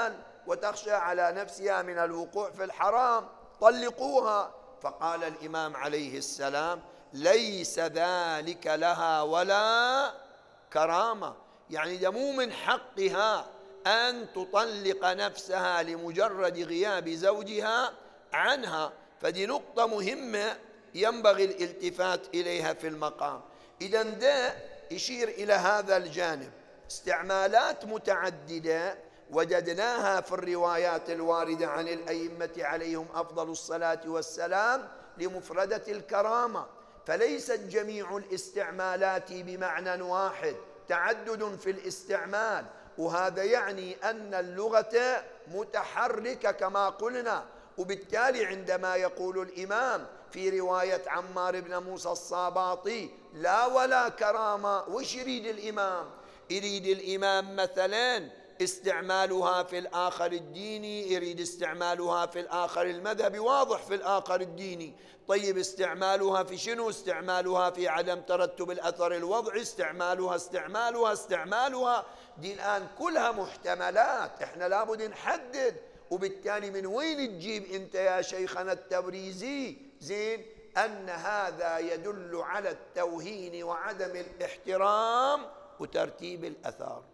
وتخشى على نفسها من الوقوع في الحرام، طلقوها. فقال الإمام عليه السلام: ليس ذلك لها ولا كرامة، يعني ده مو من حقها أن تطلق نفسها لمجرد غياب زوجها عنها. فدي نقطة مهمة ينبغي الالتفات إليها في المقام. إذا ده يشير إلى هذا الجانب. استعمالات متعددة وجدناها في الروايات الواردة عن الأئمة عليهم أفضل الصلاة والسلام لمفردة الكرامة، فليست جميع الاستعمالات بمعنى واحد، تعدد في الاستعمال، وهذا يعني أن اللغة متحركة كما قلنا. وبالتالي عندما يقول الإمام في رواية عمار بن موسى الصاباطي لا ولا كرامة، وش يريد الإمام؟ يريد الإمام مثلا استعمالها في الآخر الديني، يريد استعمالها في الآخر المذهبي، واضح في الآخر الديني. طيب استعمالها في شنو؟ استعمالها في عدم ترتب الأثر الوضعي، استعمالها استعمالها استعمالها دي الآن كلها محتملات، احنا لابد نحدد. وبالتالي من وين تجيب انت يا شيخنا التبريزي زين أن هذا يدل على التوهين وعدم الاحترام وترتيب الأثار؟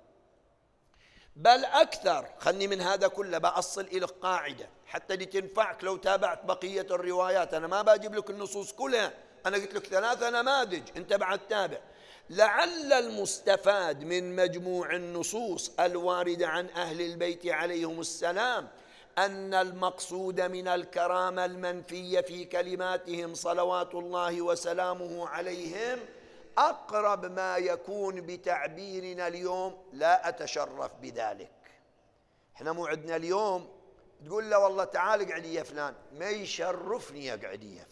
بل أكثر. خلني من هذا كله بأصل إلى قاعدة حتى دي تنفعك لو تابعت بقية الروايات. أنا ما بجيب لك النصوص كلها، أنا قلت لك ثلاثة نماذج، أنت بعد تابع. لعل المستفاد من مجموع النصوص الواردة عن أهل البيت عليهم السلام أن المقصود من الكرامة المنفية في كلماتهم صلوات الله وسلامه عليهم أقرب ما يكون بتعبيرنا اليوم: لا أتشرف بذلك. احنا مو عندنا اليوم تقول له والله تعال اقعدي يا فلان، ما يشرفني اقعدي يا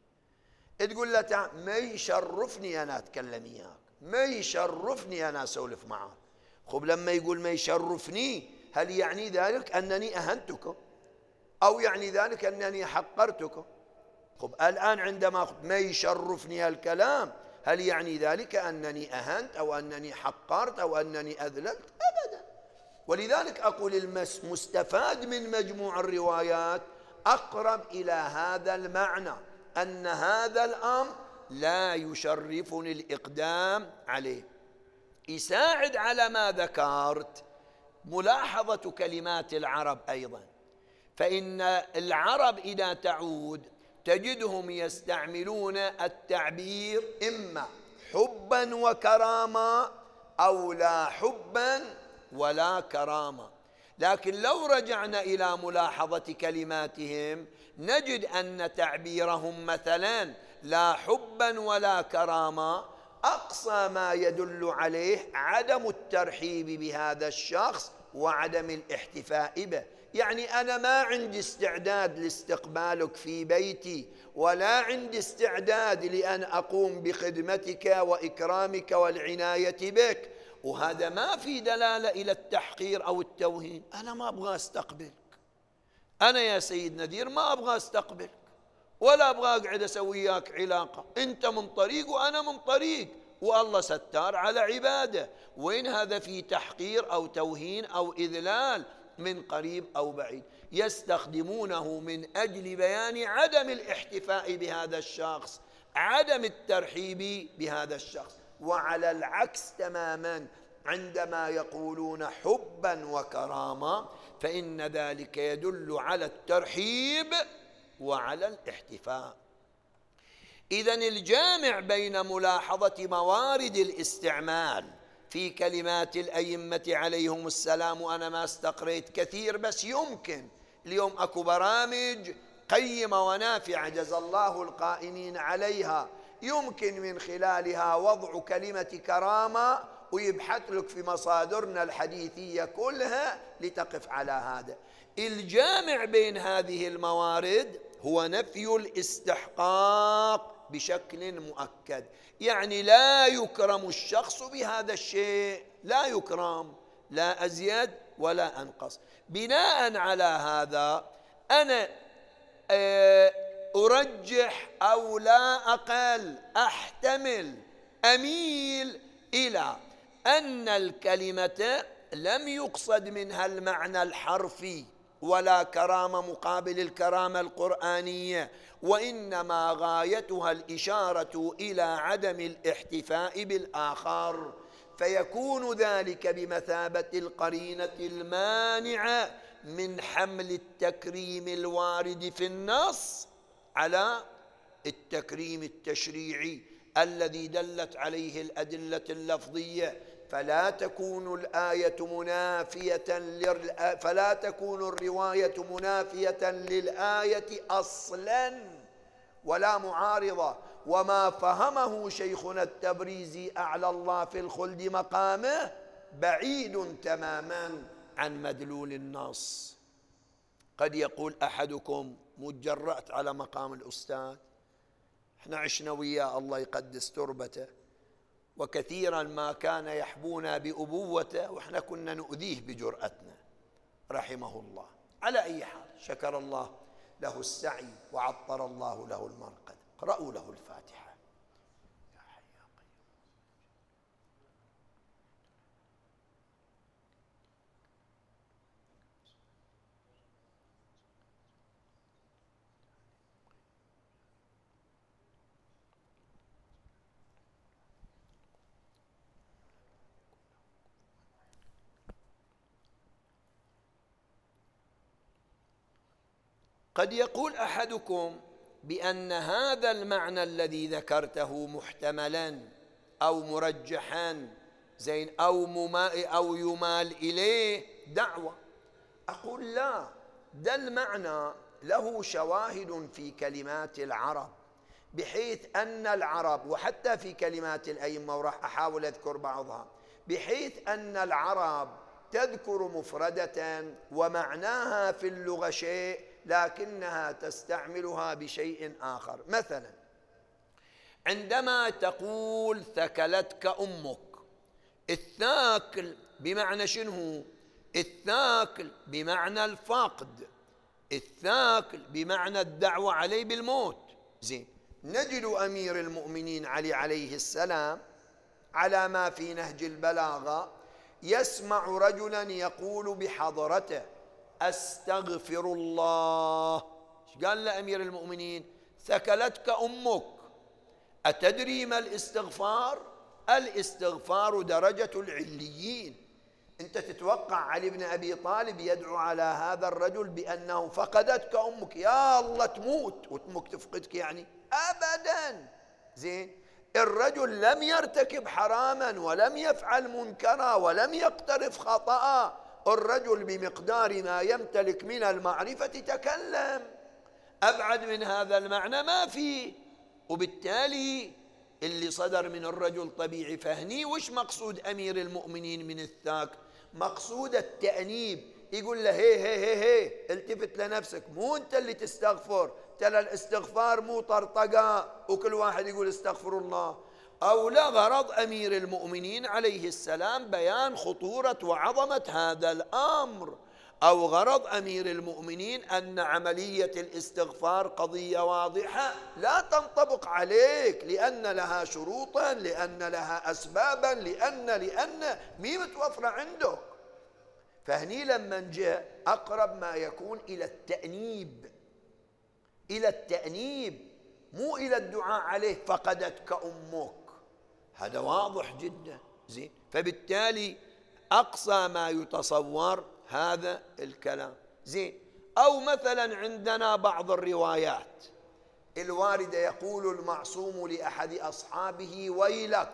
فلان. تقول له تعال، ما يشرفني أنا أتكلم إياك، ما يشرفني أنا أسولف معك. خب لما يقول ما يشرفني، هل يعني ذلك أنني أهنتكم؟ أو يعني ذلك أنني حقرتكم؟ خب الآن عندما ما يشرفني الكلام، هل يعني ذلك أنني أهنت أو أنني حقرت أو أنني أذللت؟ أبدا. ولذلك أقول المستفاد من مجموع الروايات أقرب إلى هذا المعنى، أن هذا الأمر لا يشرفني الإقدام عليه. يساعد على ما ذكرت ملاحظة كلمات العرب أيضا، فإن العرب إذا تعود تجدهم يستعملون التعبير إما حبا وكرامة أو لا حبا ولا كرامة. لكن لو رجعنا إلى ملاحظة كلماتهم نجد أن تعبيرهم مثلا لا حبا ولا كرامة أقصى ما يدل عليه عدم الترحيب بهذا الشخص وعدم الاحتفاء به. يعني أنا ما عندي استعداد لاستقبالك في بيتي، ولا عندي استعداد لأن أقوم بخدمتك وإكرامك والعناية بك، وهذا ما في دلالة إلى التحقير أو التوهين. أنا ما أبغى أستقبلك، أنا يا سيد نذير ما أبغى أستقبلك ولا أبغى أقعد أسوي وياك علاقة، أنت من طريق وأنا من طريق، والله ستار على عباده. وين هذا في تحقير أو توهين أو إذلال من قريب أو بعيد؟ يستخدمونه من أجل بيان عدم الاحتفاء بهذا الشخص، عدم الترحيب بهذا الشخص. وعلى العكس تماما عندما يقولون حبا وكرامة فإن ذلك يدل على الترحيب وعلى الاحتفاء. إذن الجامع بين ملاحظة موارد الاستعمال في كلمات الأئمة عليهم السلام، وأنا ما استقريت كثير بس يمكن اليوم أكو برامج قيمة ونافعة جزا الله القائمين عليها، يمكن من خلالها وضع كلمة كرامة ويبحث لك في مصادرنا الحديثية كلها لتقف على هذا. الجامع بين هذه الموارد هو نفي الاستحقاق بشكل مؤكد، يعني لا يكرم الشخص بهذا الشيء، لا يكرم، لا أزيد ولا أنقص. بناء على هذا أنا أرجح أو لا أقل، أحتمل، أميل إلى أن الكلمة لم يقصد منها المعنى الحرفي ولا كرامة مقابل الكرامة القرآنية، وإنما غايتها الإشارة إلى عدم الاحتفاء بالآخر، فيكون ذلك بمثابة القرينة المانعة من حمل التكريم الوارد في النص على التكريم التشريعي الذي دلت عليه الأدلة اللفظية. فلا تكون الآية منافية فلا تكون الرواية منافية للآية أصلا ولا معارضة. وما فهمه شيخنا التبريزي أعلى الله في الخلد مقامه بعيد تماما عن مدلول النص. قد يقول أحدكم مجرأت على مقام الأستاذ، احنا عشنا وياه الله يقدس تربته، وكثيرا ما كان يحبونا بأبوته واحنا كنا نؤذيه بجرأتنا رحمه الله. على أي حال، شكر الله له السعي وعطر الله له المرقد. اقرأوا له الفاتحة. قد يقول أحدكم بأن هذا المعنى الذي ذكرته محتملا أو مرجحا زين أو مما أو يمال إليه دعوة. أقول لا، ده المعنى له شواهد في كلمات العرب، بحيث أن العرب وحتى في كلمات الأئمة، وراح أحاول أذكر بعضها، بحيث أن العرب تذكر مفردة ومعناها في اللغة شيء لكنها تستعملها بشيء آخر. مثلا عندما تقول ثكلتك أمك، الثاكل بمعنى شنو؟ الثاكل بمعنى الفقد، الثاكل بمعنى الدعوة عليه بالموت. زين، نجد أمير المؤمنين علي عليه السلام على ما في نهج البلاغة يسمع رجلا يقول بحضرته أستغفر الله. ايش قال لأمير المؤمنين؟ ثكلتك أمك. أتدري ما الاستغفار؟ الاستغفار درجة العليين. أنت تتوقع علي بن أبي طالب يدعو على هذا الرجل بأنه فقدتك أمك، يا الله تموت وتمك تفقدك يعني؟ أبدا. زين، الرجل لم يرتكب حراما ولم يفعل منكرا ولم يقترف خطأ، الرجل بمقدار ما يمتلك من المعرفة تكلم. أبعد من هذا المعنى ما فيه. وبالتالي اللي صدر من الرجل طبيعي. فهني وش مقصود أمير المؤمنين من الثاك؟ مقصود التأنيب. يقول له هي هي هي هي التفت لنفسك، مو أنت اللي تستغفر، ترى الاستغفار مو طرطقة وكل واحد يقول استغفر الله. أو لا، غرض أمير المؤمنين عليه السلام بيان خطورة وعظمة هذا الأمر، أو غرض أمير المؤمنين أن عملية الاستغفار قضية واضحة لا تنطبق عليك لأن لها شروطا، لأن لها أسبابا، لأن لأن مي متوفرة عندك. فهني لما جاء أقرب ما يكون إلى التأنيب، إلى التأنيب مو إلى الدعاء عليه فقدتك أمك. هذا واضح جدا. زين، فبالتالي أقصى ما يتصور هذا الكلام. زين، أو مثلا عندنا بعض الروايات الواردة يقول المعصوم لأحد أصحابه ويلك،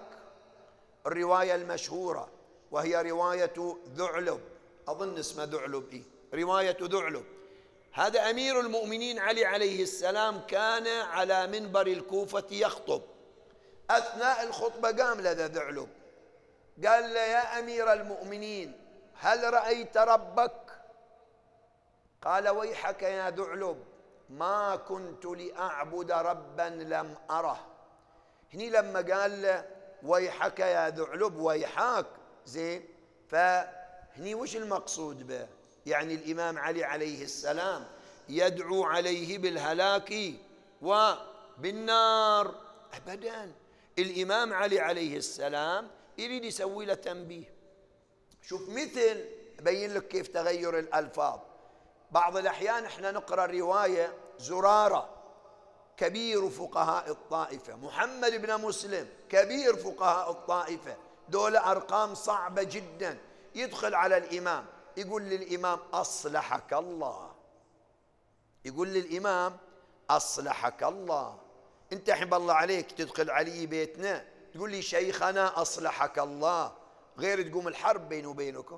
الرواية المشهورة وهي رواية ذعلب، أظن اسمه ذعلب، إيه؟ رواية ذعلب. هذا أمير المؤمنين علي عليه السلام كان على منبر الكوفة يخطب، أثناء الخطبة قام لذا ذعلب قال له يا أمير المؤمنين هل رأيت ربك؟ قال ويحك يا ذعلب ما كنت لأعبد ربا لم أره. هني لما قال له ويحك يا ذعلب، ويحاك، زين، فهني وش المقصود به؟ يعني الإمام علي عليه السلام يدعو عليه بالهلاك وبالنار؟ أبدا. الإمام علي عليه السلام يريد يسوي له تنبيه. شوف مثل أبين لك كيف تغير الألفاظ. بعض الأحيان إحنا نقرأ الرواية زرارة كبير فقهاء الطائفة، محمد بن مسلم كبير فقهاء الطائفة، دول أرقام صعبة جدا. يدخل على الإمام يقول للإمام أصلحك الله، يقول للإمام أصلحك الله. أنت حب الله عليك تدخل علي بيتنا تقول لي شيخنا أصلحك الله، غير تقوم الحرب بيني وبينكم،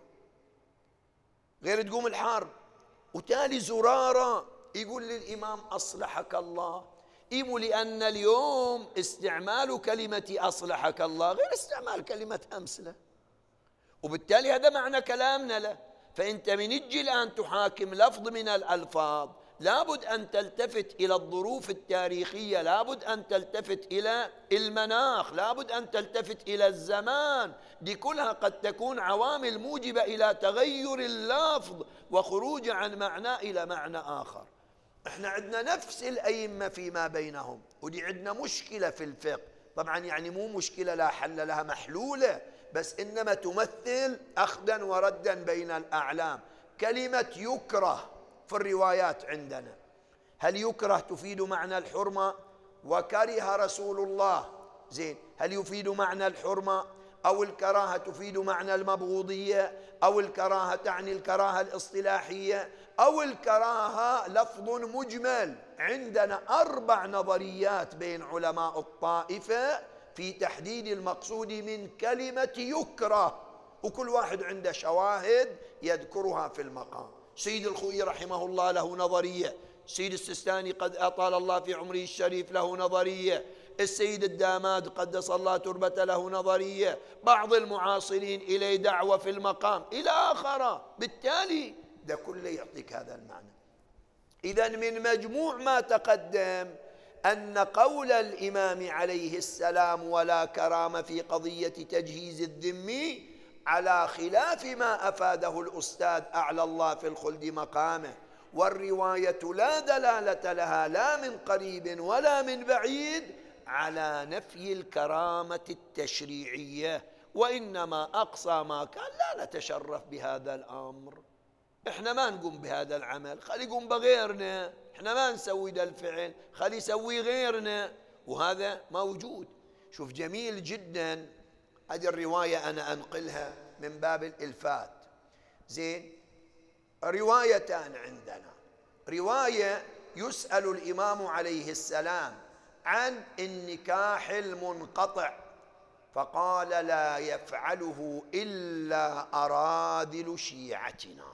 غير تقوم الحرب. وتالي زرارة يقول للإمام أصلحك الله، إيمو لأن اليوم استعمال كلمة أصلحك الله غير استعمال كلمة أمس له، وبالتالي هذا معنى كلامنا له. فأنت من تجي الآن تحاكم لفظ من الألفاظ لابد أن تلتفت إلى الظروف التاريخية، لابد أن تلتفت إلى المناخ، لابد أن تلتفت إلى الزمان، دي كلها قد تكون عوامل موجبة إلى تغير اللفظ وخروج عن معنى إلى معنى آخر. احنا عندنا نفس الأئمة فيما بينهم، ودي عندنا مشكلة في الفقه طبعا، يعني مو مشكلة لا حل لها محلولة، بس إنما تمثل أخذا وردا بين الأعلام. كلمة يكره في الروايات عندنا، هل يكره تفيد معنى الحرمة؟ وكره رسول الله، زين، هل يفيد معنى الحرمة أو الكراهة تفيد معنى المبغوضية، أو الكراهة تعني الكراهة الاصطلاحية، أو الكراهة لفظ مجمل؟ عندنا أربع نظريات بين علماء الطائفة في تحديد المقصود من كلمة يكره، وكل واحد عنده شواهد يذكرها في المقام. سيد الخوئي رحمه الله له نظرية، سيد السستاني قد أطال الله في عمره الشريف له نظرية، السيد الداماد قدس الله تربته له نظرية، بعض المعاصرين إليه دعوة في المقام إلى آخره. بالتالي ده كله يعطيك هذا المعنى. إذن من مجموع ما تقدم أن قول الإمام عليه السلام ولا كرامة في قضية تجهيز الذمي على خلاف ما أفاده الأستاذ أعلى الله في الخلد مقامه، والرواية لا دلالة لها لا من قريب ولا من بعيد على نفي الكرامة التشريعية، وإنما أقصى ما كان لا نتشرف بهذا الأمر، إحنا ما نقوم بهذا العمل، خلي يقوم بغيرنا، إحنا ما نسوي ذا الفعل، خلي يسوي غيرنا، وهذا موجود. شوف جميل جدا هذه الرواية أنا أنقلها من باب الإلفات، زين. روايتان عندنا، رواية يسأل الإمام عليه السلام عن النكاح المنقطع فقال لا يفعله إلا أراذل شيعتنا،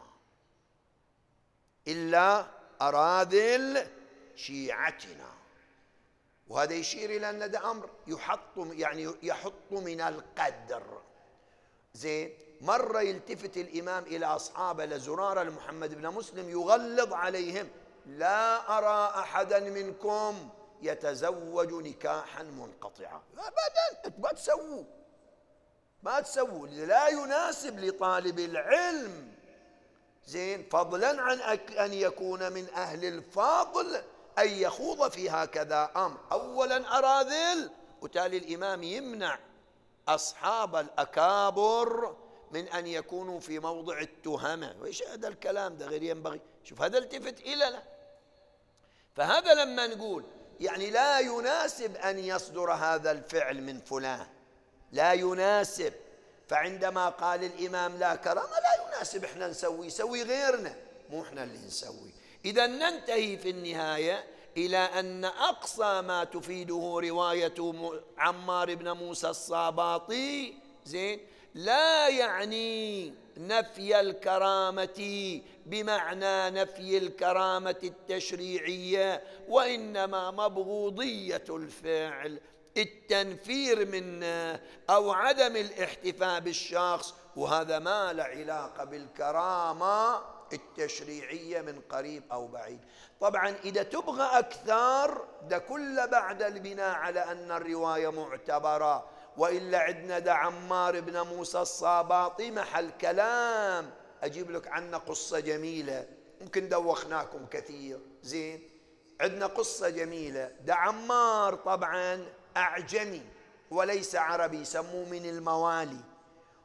إلا أراذل شيعتنا، وهذا يشير إلى أن ده أمر يحط، يعني يحط من القدر، زين. مرة يلتفت الإمام إلى أصحابه لزرارة لمحمد بن مسلم يغلظ عليهم، لا أرى أحدا منكم يتزوج نكاحا منقطعا، أبدا ما تسووا، ما تسووا، لا يناسب لطالب العلم، زين، فضلا عن أن يكون من أهل الفضل أن يخوض في هكذا أمر. أولا أراذل، وتالي الإمام يمنع أصحاب الأكابر من أن يكونوا في موضع التهمة. وإيش هذا الكلام ده غير ينبغي. شوف هذا التفت إلى، فهذا لما نقول يعني لا يناسب أن يصدر هذا الفعل من فلان، لا يناسب، فعندما قال الإمام لا كرامة لا يناسب إحنا نسوي، سوي غيرنا، مو إحنا اللي نسوي. إذا ننتهي في النهاية إلى أن أقصى ما تفيده رواية عمار بن موسى الصاباطي، زين، لا يعني نفي الكرامة بمعنى نفي الكرامة التشريعية، وإنما مبغوضية الفعل، التنفير منه أو عدم الاحتفاء بالشخص، وهذا ما له علاقة بالكرامة التشريعية من قريب أو بعيد. طبعا إذا تبغى أكثر ده كله بعد البناء على أن الرواية معتبرة، وإلا عندنا ده عمار بن موسى الصاباطي محل كلام، أجيب لك عنه قصة جميلة، ممكن دوخناكم كثير، زين. عندنا قصة جميلة، ده عمار طبعا أعجمي وليس عربي، سموه من الموالي،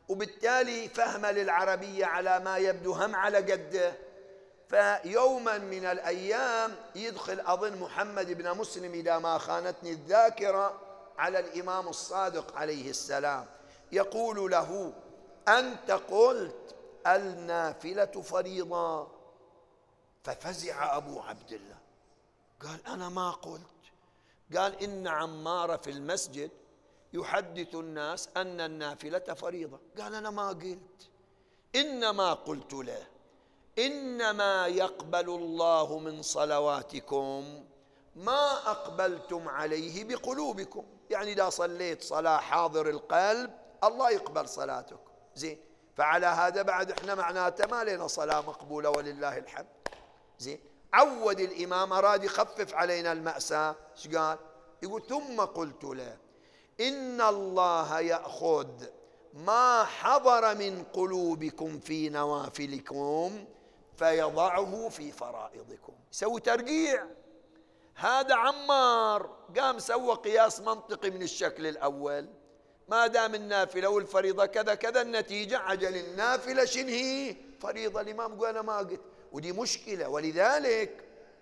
وبالتالي فهم للعربية على ما يبدو هم على قده. فيوما من الأيام يدخل أظن محمد بن مسلم إذا ما خانتني الذاكرة على الإمام الصادق عليه السلام، يقول له: أنت قلت النافلة فريضة. ففزع أبو عبد الله، قال: أنا ما قلت. قال: إن عمار في المسجد يحدث الناس أن النافلة فريضة. قال: أنا ما قلت، إنما قلت له: إنما يقبل الله من صلواتكم ما أقبلتم عليه بقلوبكم. يعني إذا صليت صلاة حاضر القلب الله يقبل صلاتك. زين، فعلى هذا بعد إحنا معناته ما لنا صلاة مقبولة ولله الحمد. زين، عود الإمام، أراد يخفف علينا المأساة، ايش قال؟ يقول: ثم قلت له: إن الله يأخذ ما حضر من قلوبكم في نوافلكم فيضعه في فرائضكم. يسوي ترقيع. هذا عمار قام سوى قياس منطقي من الشكل الأول، ما دام النافلة والفريضة كذا كذا، النتيجة عجل النافلة شنهي فريضة. الإمام قال: أنا ما قلت. ودي مشكلة. ولذلك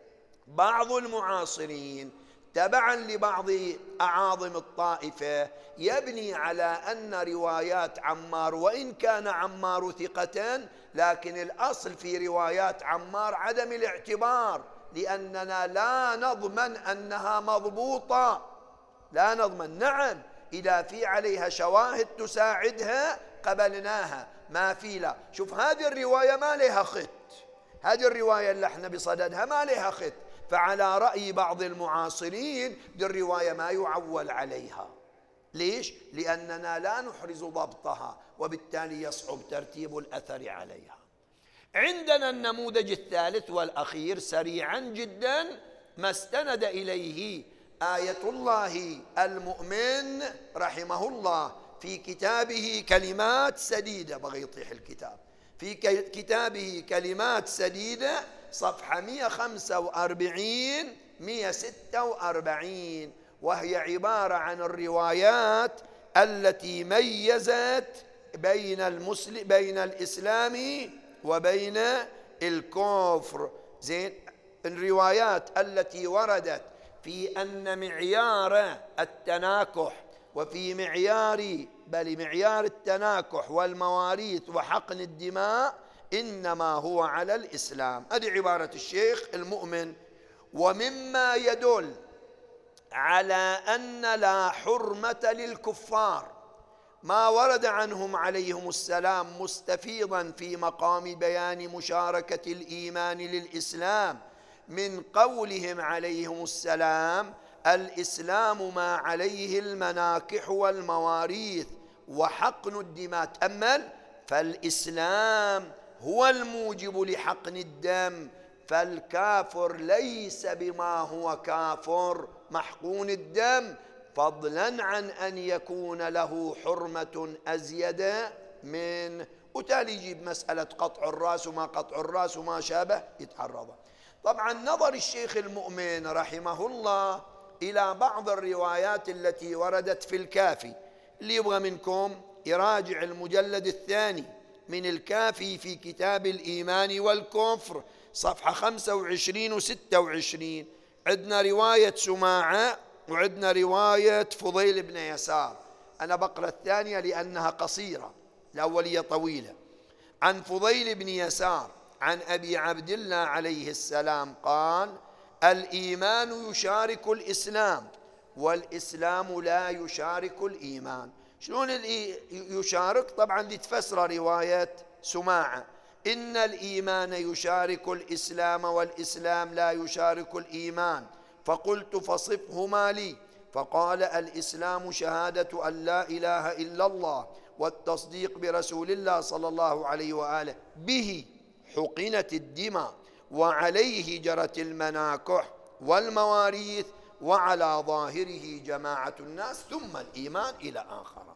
بعض المعاصرين تبعا لبعض أعاظم الطائفة يبني على أن روايات عمار، وإن كان عمار ثقة، لكن الأصل في روايات عمار عدم الاعتبار، لأننا لا نضمن أنها مضبوطة، لا نضمن. نعم، إذا في عليها شواهد تساعدها قبلناها، ما في لا. شوف، هذه الرواية ما لها خط، هذه الرواية اللي احنا بصددها ما لها خط. فعلى رأي بعض المعاصرين دي الرواية ما يعول عليها. ليش؟ لأننا لا نحرز ضبطها، وبالتالي يصعب ترتيب الأثر عليها. عندنا النموذج الثالث والأخير سريعا جدا ما استند إليه آية الله المؤمن رحمه الله في كتابه كلمات سديدة. بغي يطيح الكتاب. في كتابه كلمات سديدة صفحة مئة وخمسة وأربعين مئة وستة وأربعين، وهي عبارة عن الروايات التي ميزت بين المسلم بين الإسلام وبين الكفر. زين، الروايات التي وردت في أن معيار التناكح وفي معيار بل معيار التناكح والمواريث وحقن الدماء إنما هو على الإسلام. هذه عبارة الشيخ المؤمن. ومما يدل على أن لا حرمة للكفار ما ورد عنهم عليهم السلام مستفيضا في مقام بيان مشاركة الإيمان للإسلام من قولهم عليهم السلام: الإسلام ما عليه المناكح والمواريث وحقن الدماء. تأمل: فالإسلام هو الموجب لحقن الدم، فالكافر ليس بما هو كافر محقون الدم، فضلا عن أن يكون له حرمة أزيد من. وتالي يجيب مسألة قطع الرأس وما قطع الرأس وما شابه يتعرض. طبعا نظر الشيخ المؤمن رحمه الله إلى بعض الروايات التي وردت في الكافي. اللي يبغى منكم يراجع المجلد الثاني من الكافي في كتاب الإيمان والكفر صفحة خمسة وعشرين وستة وعشرين. عندنا رواية سماعة وعندنا رواية فضيل بن يسار. أنا بقرأ الثانية لأنها قصيرة، الأولية طويلة. عن فضيل بن يسار عن أبي عبد الله عليه السلام قال: الإيمان يشارك الإسلام والإسلام لا يشارك الإيمان. شلون يشارك؟ طبعا لتفسر رواية سماعة: إن الإيمان يشارك الإسلام والإسلام لا يشارك الإيمان. فقلت: فصفهما لي. فقال: الإسلام شهادة أن لا إله إلا الله والتصديق برسول الله صلى الله عليه وآله، به حقنت الدماء وعليه جرت المناكح والمواريث وعلى ظاهره جماعة الناس، ثم الإيمان إلى آخر.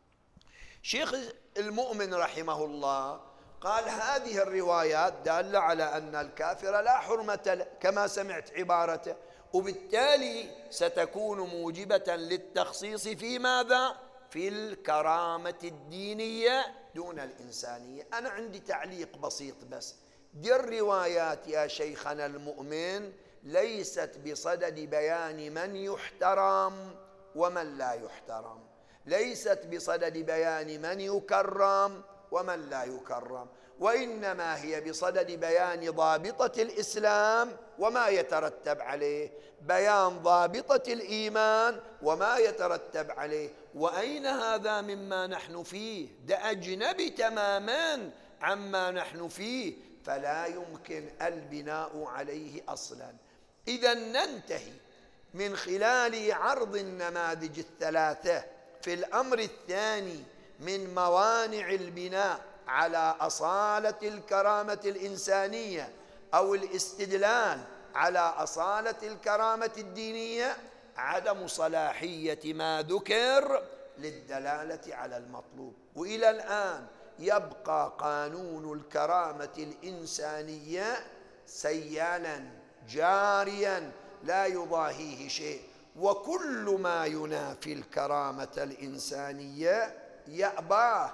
شيخ المؤمن رحمه الله قال: هذه الروايات دالة على أن الكافر لا حرمة له كما سمعت عبارته، وبالتالي ستكون موجبة للتخصيص في ماذا؟ في الكرامة الدينية دون الإنسانية. أنا عندي تعليق بسيط بس، دي الروايات يا شيخنا المؤمن ليست بصدد بيان من يحترم ومن لا يحترم، ليست بصدد بيان من يكرم ومن لا يكرم، وإنما هي بصدد بيان ضابطة الإسلام وما يترتب عليه، بيان ضابطة الإيمان وما يترتب عليه. وأين هذا مما نحن فيه؟ ده أجنبي تماما عما نحن فيه، فلا يمكن البناء عليه أصلا. إذا ننتهي من خلال عرض النماذج الثلاثة في الأمر الثاني من موانع البناء على أصالة الكرامة الإنسانية أو الاستدلال على أصالة الكرامة الدينية عدم صلاحية ما ذكر للدلالة على المطلوب. وإلى الآن يبقى قانون الكرامة الإنسانية سيالا جاريا لا يضاهيه شيء، وكل ما ينافي الكرامة الإنسانية يأباه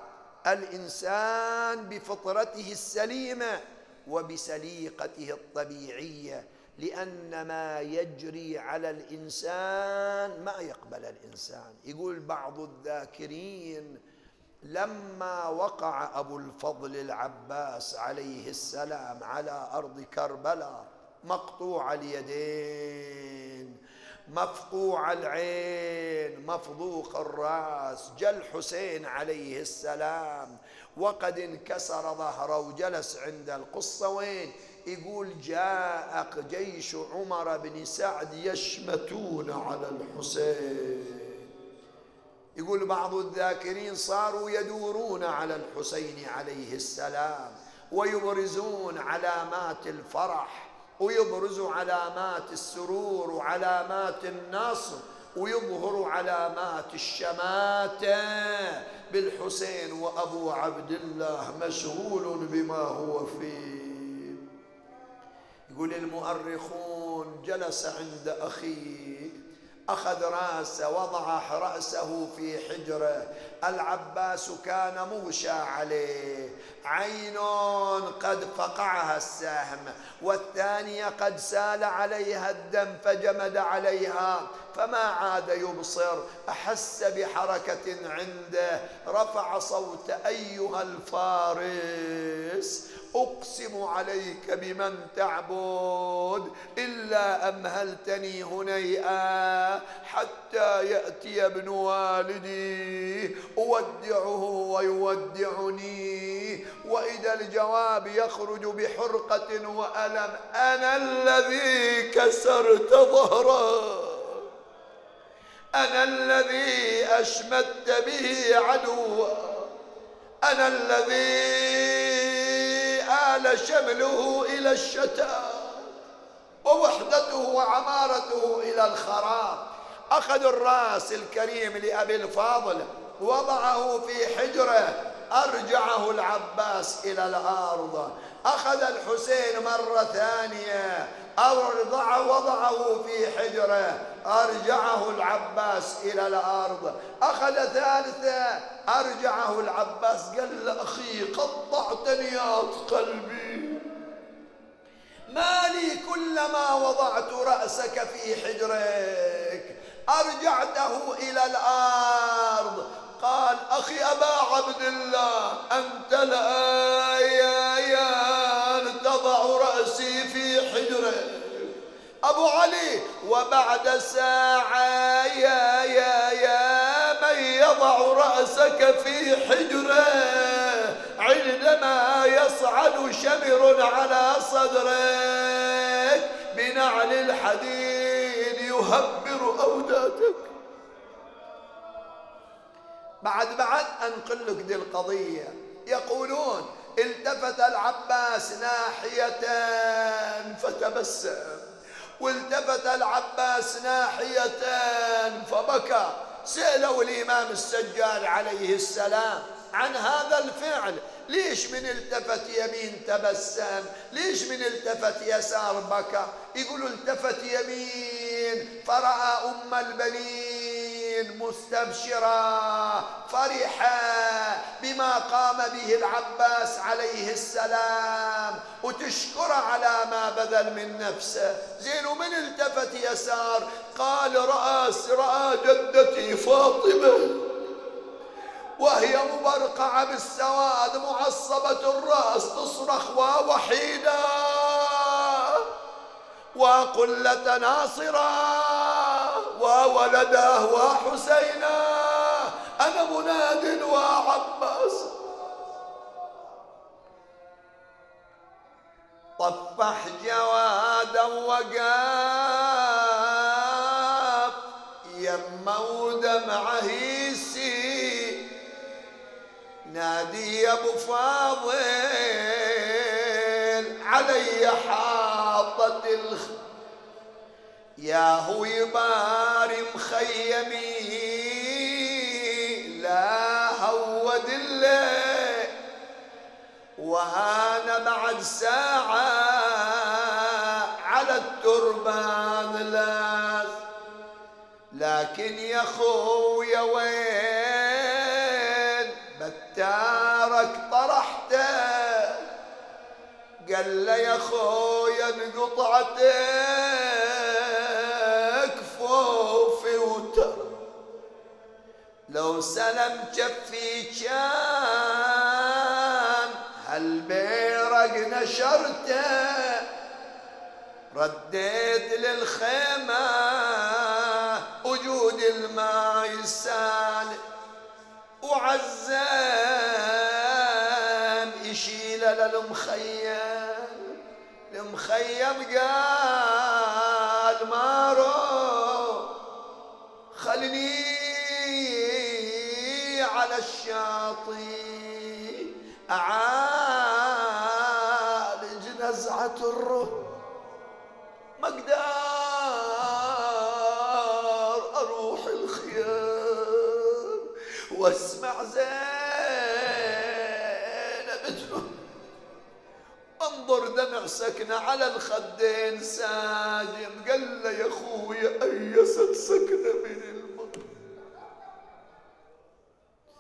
الإنسان بفطرته السليمة وبسليقته الطبيعية، لأن ما يجري على الإنسان ما يقبل الإنسان. يقول بعض الذاكرين: لما وقع أبو الفضل العباس عليه السلام على أرض كربلاء مقطوع اليدين مفقوع العين مفضوق الرأس، جاء الحسين عليه السلام وقد انكسر ظهره وجلس عند القصة. وين؟ يقول: جاء جيش عمر بن سعد يشمتون على الحسين. يقول بعض الذاكرين: صاروا يدورون على الحسين عليه السلام ويبرزون علامات الفرح ويبرزوا علامات السرور وعلامات النصر ويظهر علامات الشماتة بالحسين، وأبو عبد الله مشغول بما هو فيه. يقول المؤرخون: جلس عند أخيه، أخذ رأسه وضع رأسه في حجره. العباس كان مغشى عليه، عين قد فقعها السهم والثانية قد سال عليها الدم فجمد عليها فما عاد يبصر. أحس بحركة عنده، رفع صوت: أيها الفارس، أقسم عليك بمن تعبد إلا أمهلتني هنيئا حتى يأتي ابن والدي أودعه ويودعني، وإذا الجواب يخرج بحرقة وألم: أنا الذي كسرت ظهره، أنا الذي أشمت به عدوا، أنا الذي آل شمله إلى الشتات ووحدته وعمارته إلى الخراب. أخذ الرأس الكريم لأبي الفاضل وضعه في حجره، أرجعه العباس إلى الأرض. أخذ الحسين مرة ثانية، أرضع وضعه في حجره، أرجعه العباس إلى الأرض. أخذ ثالثة، أرجعه العباس، قال له: أخي قطعت نياط قلبي، ما لي كلما وضعت رأسك في حجرك أرجعته إلى الأرض. قال: أخي أبا عبد الله، أنت الآن تضع رأسي في حجرك. أبو علي: وبعد ساعة يا يا يا من يضع رأسك في حجره عندما يصعد شمر على صدرك بنعل الحديد يهبر أوداتك. بعد بعد أنقل لك دي القضية. يقولون: التفت العباس ناحية فتبسم، والتفت العباس ناحية فبكى. سألوا الإمام السجاد عليه السلام عن هذا الفعل: ليش من التفت يمين تبسم؟ ليش من التفت يسار بكى؟ يقولوا: التفت يمين فرأى أم البنين مستبشرا فرحا بما قام به العباس عليه السلام وتشكر على ما بذل من نفسه. زين ومن التفت يسار قال رأس رأى جدتي فاطمة وهي مبرقعة بالسواد معصبة الرأس تصرخ ووحيدا وقلة ناصرا وولده وحسينا أنا مناد وعباس. طفح جوادا وقاف يما ودمعه يسيل نادي يا ابو فاضل علي حاطة الخ يا هو يباري مخيمي لا هود الليل وانا بعد ساعة على التربان لاز. لكن يا خويا وين بتارك طرحته قال له يا خويا انقطعتك كفوفي وتر لو سلم جفي كان هالبيرق نشرته رديت للخيمة وجود الماء السالم وعزام يشيل للمخيم. المخيم قال مارو خلني على الشاطئ أعالج نزعة الروح ما اقدر اروح الخيام واسمع زينب تقول انظر دمع سكنة على الخدين ساجم. قال له يا خويا ايست سكنة من المطر.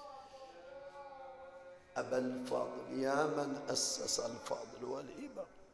أبا الفضل يا من أسس الفضل والهبة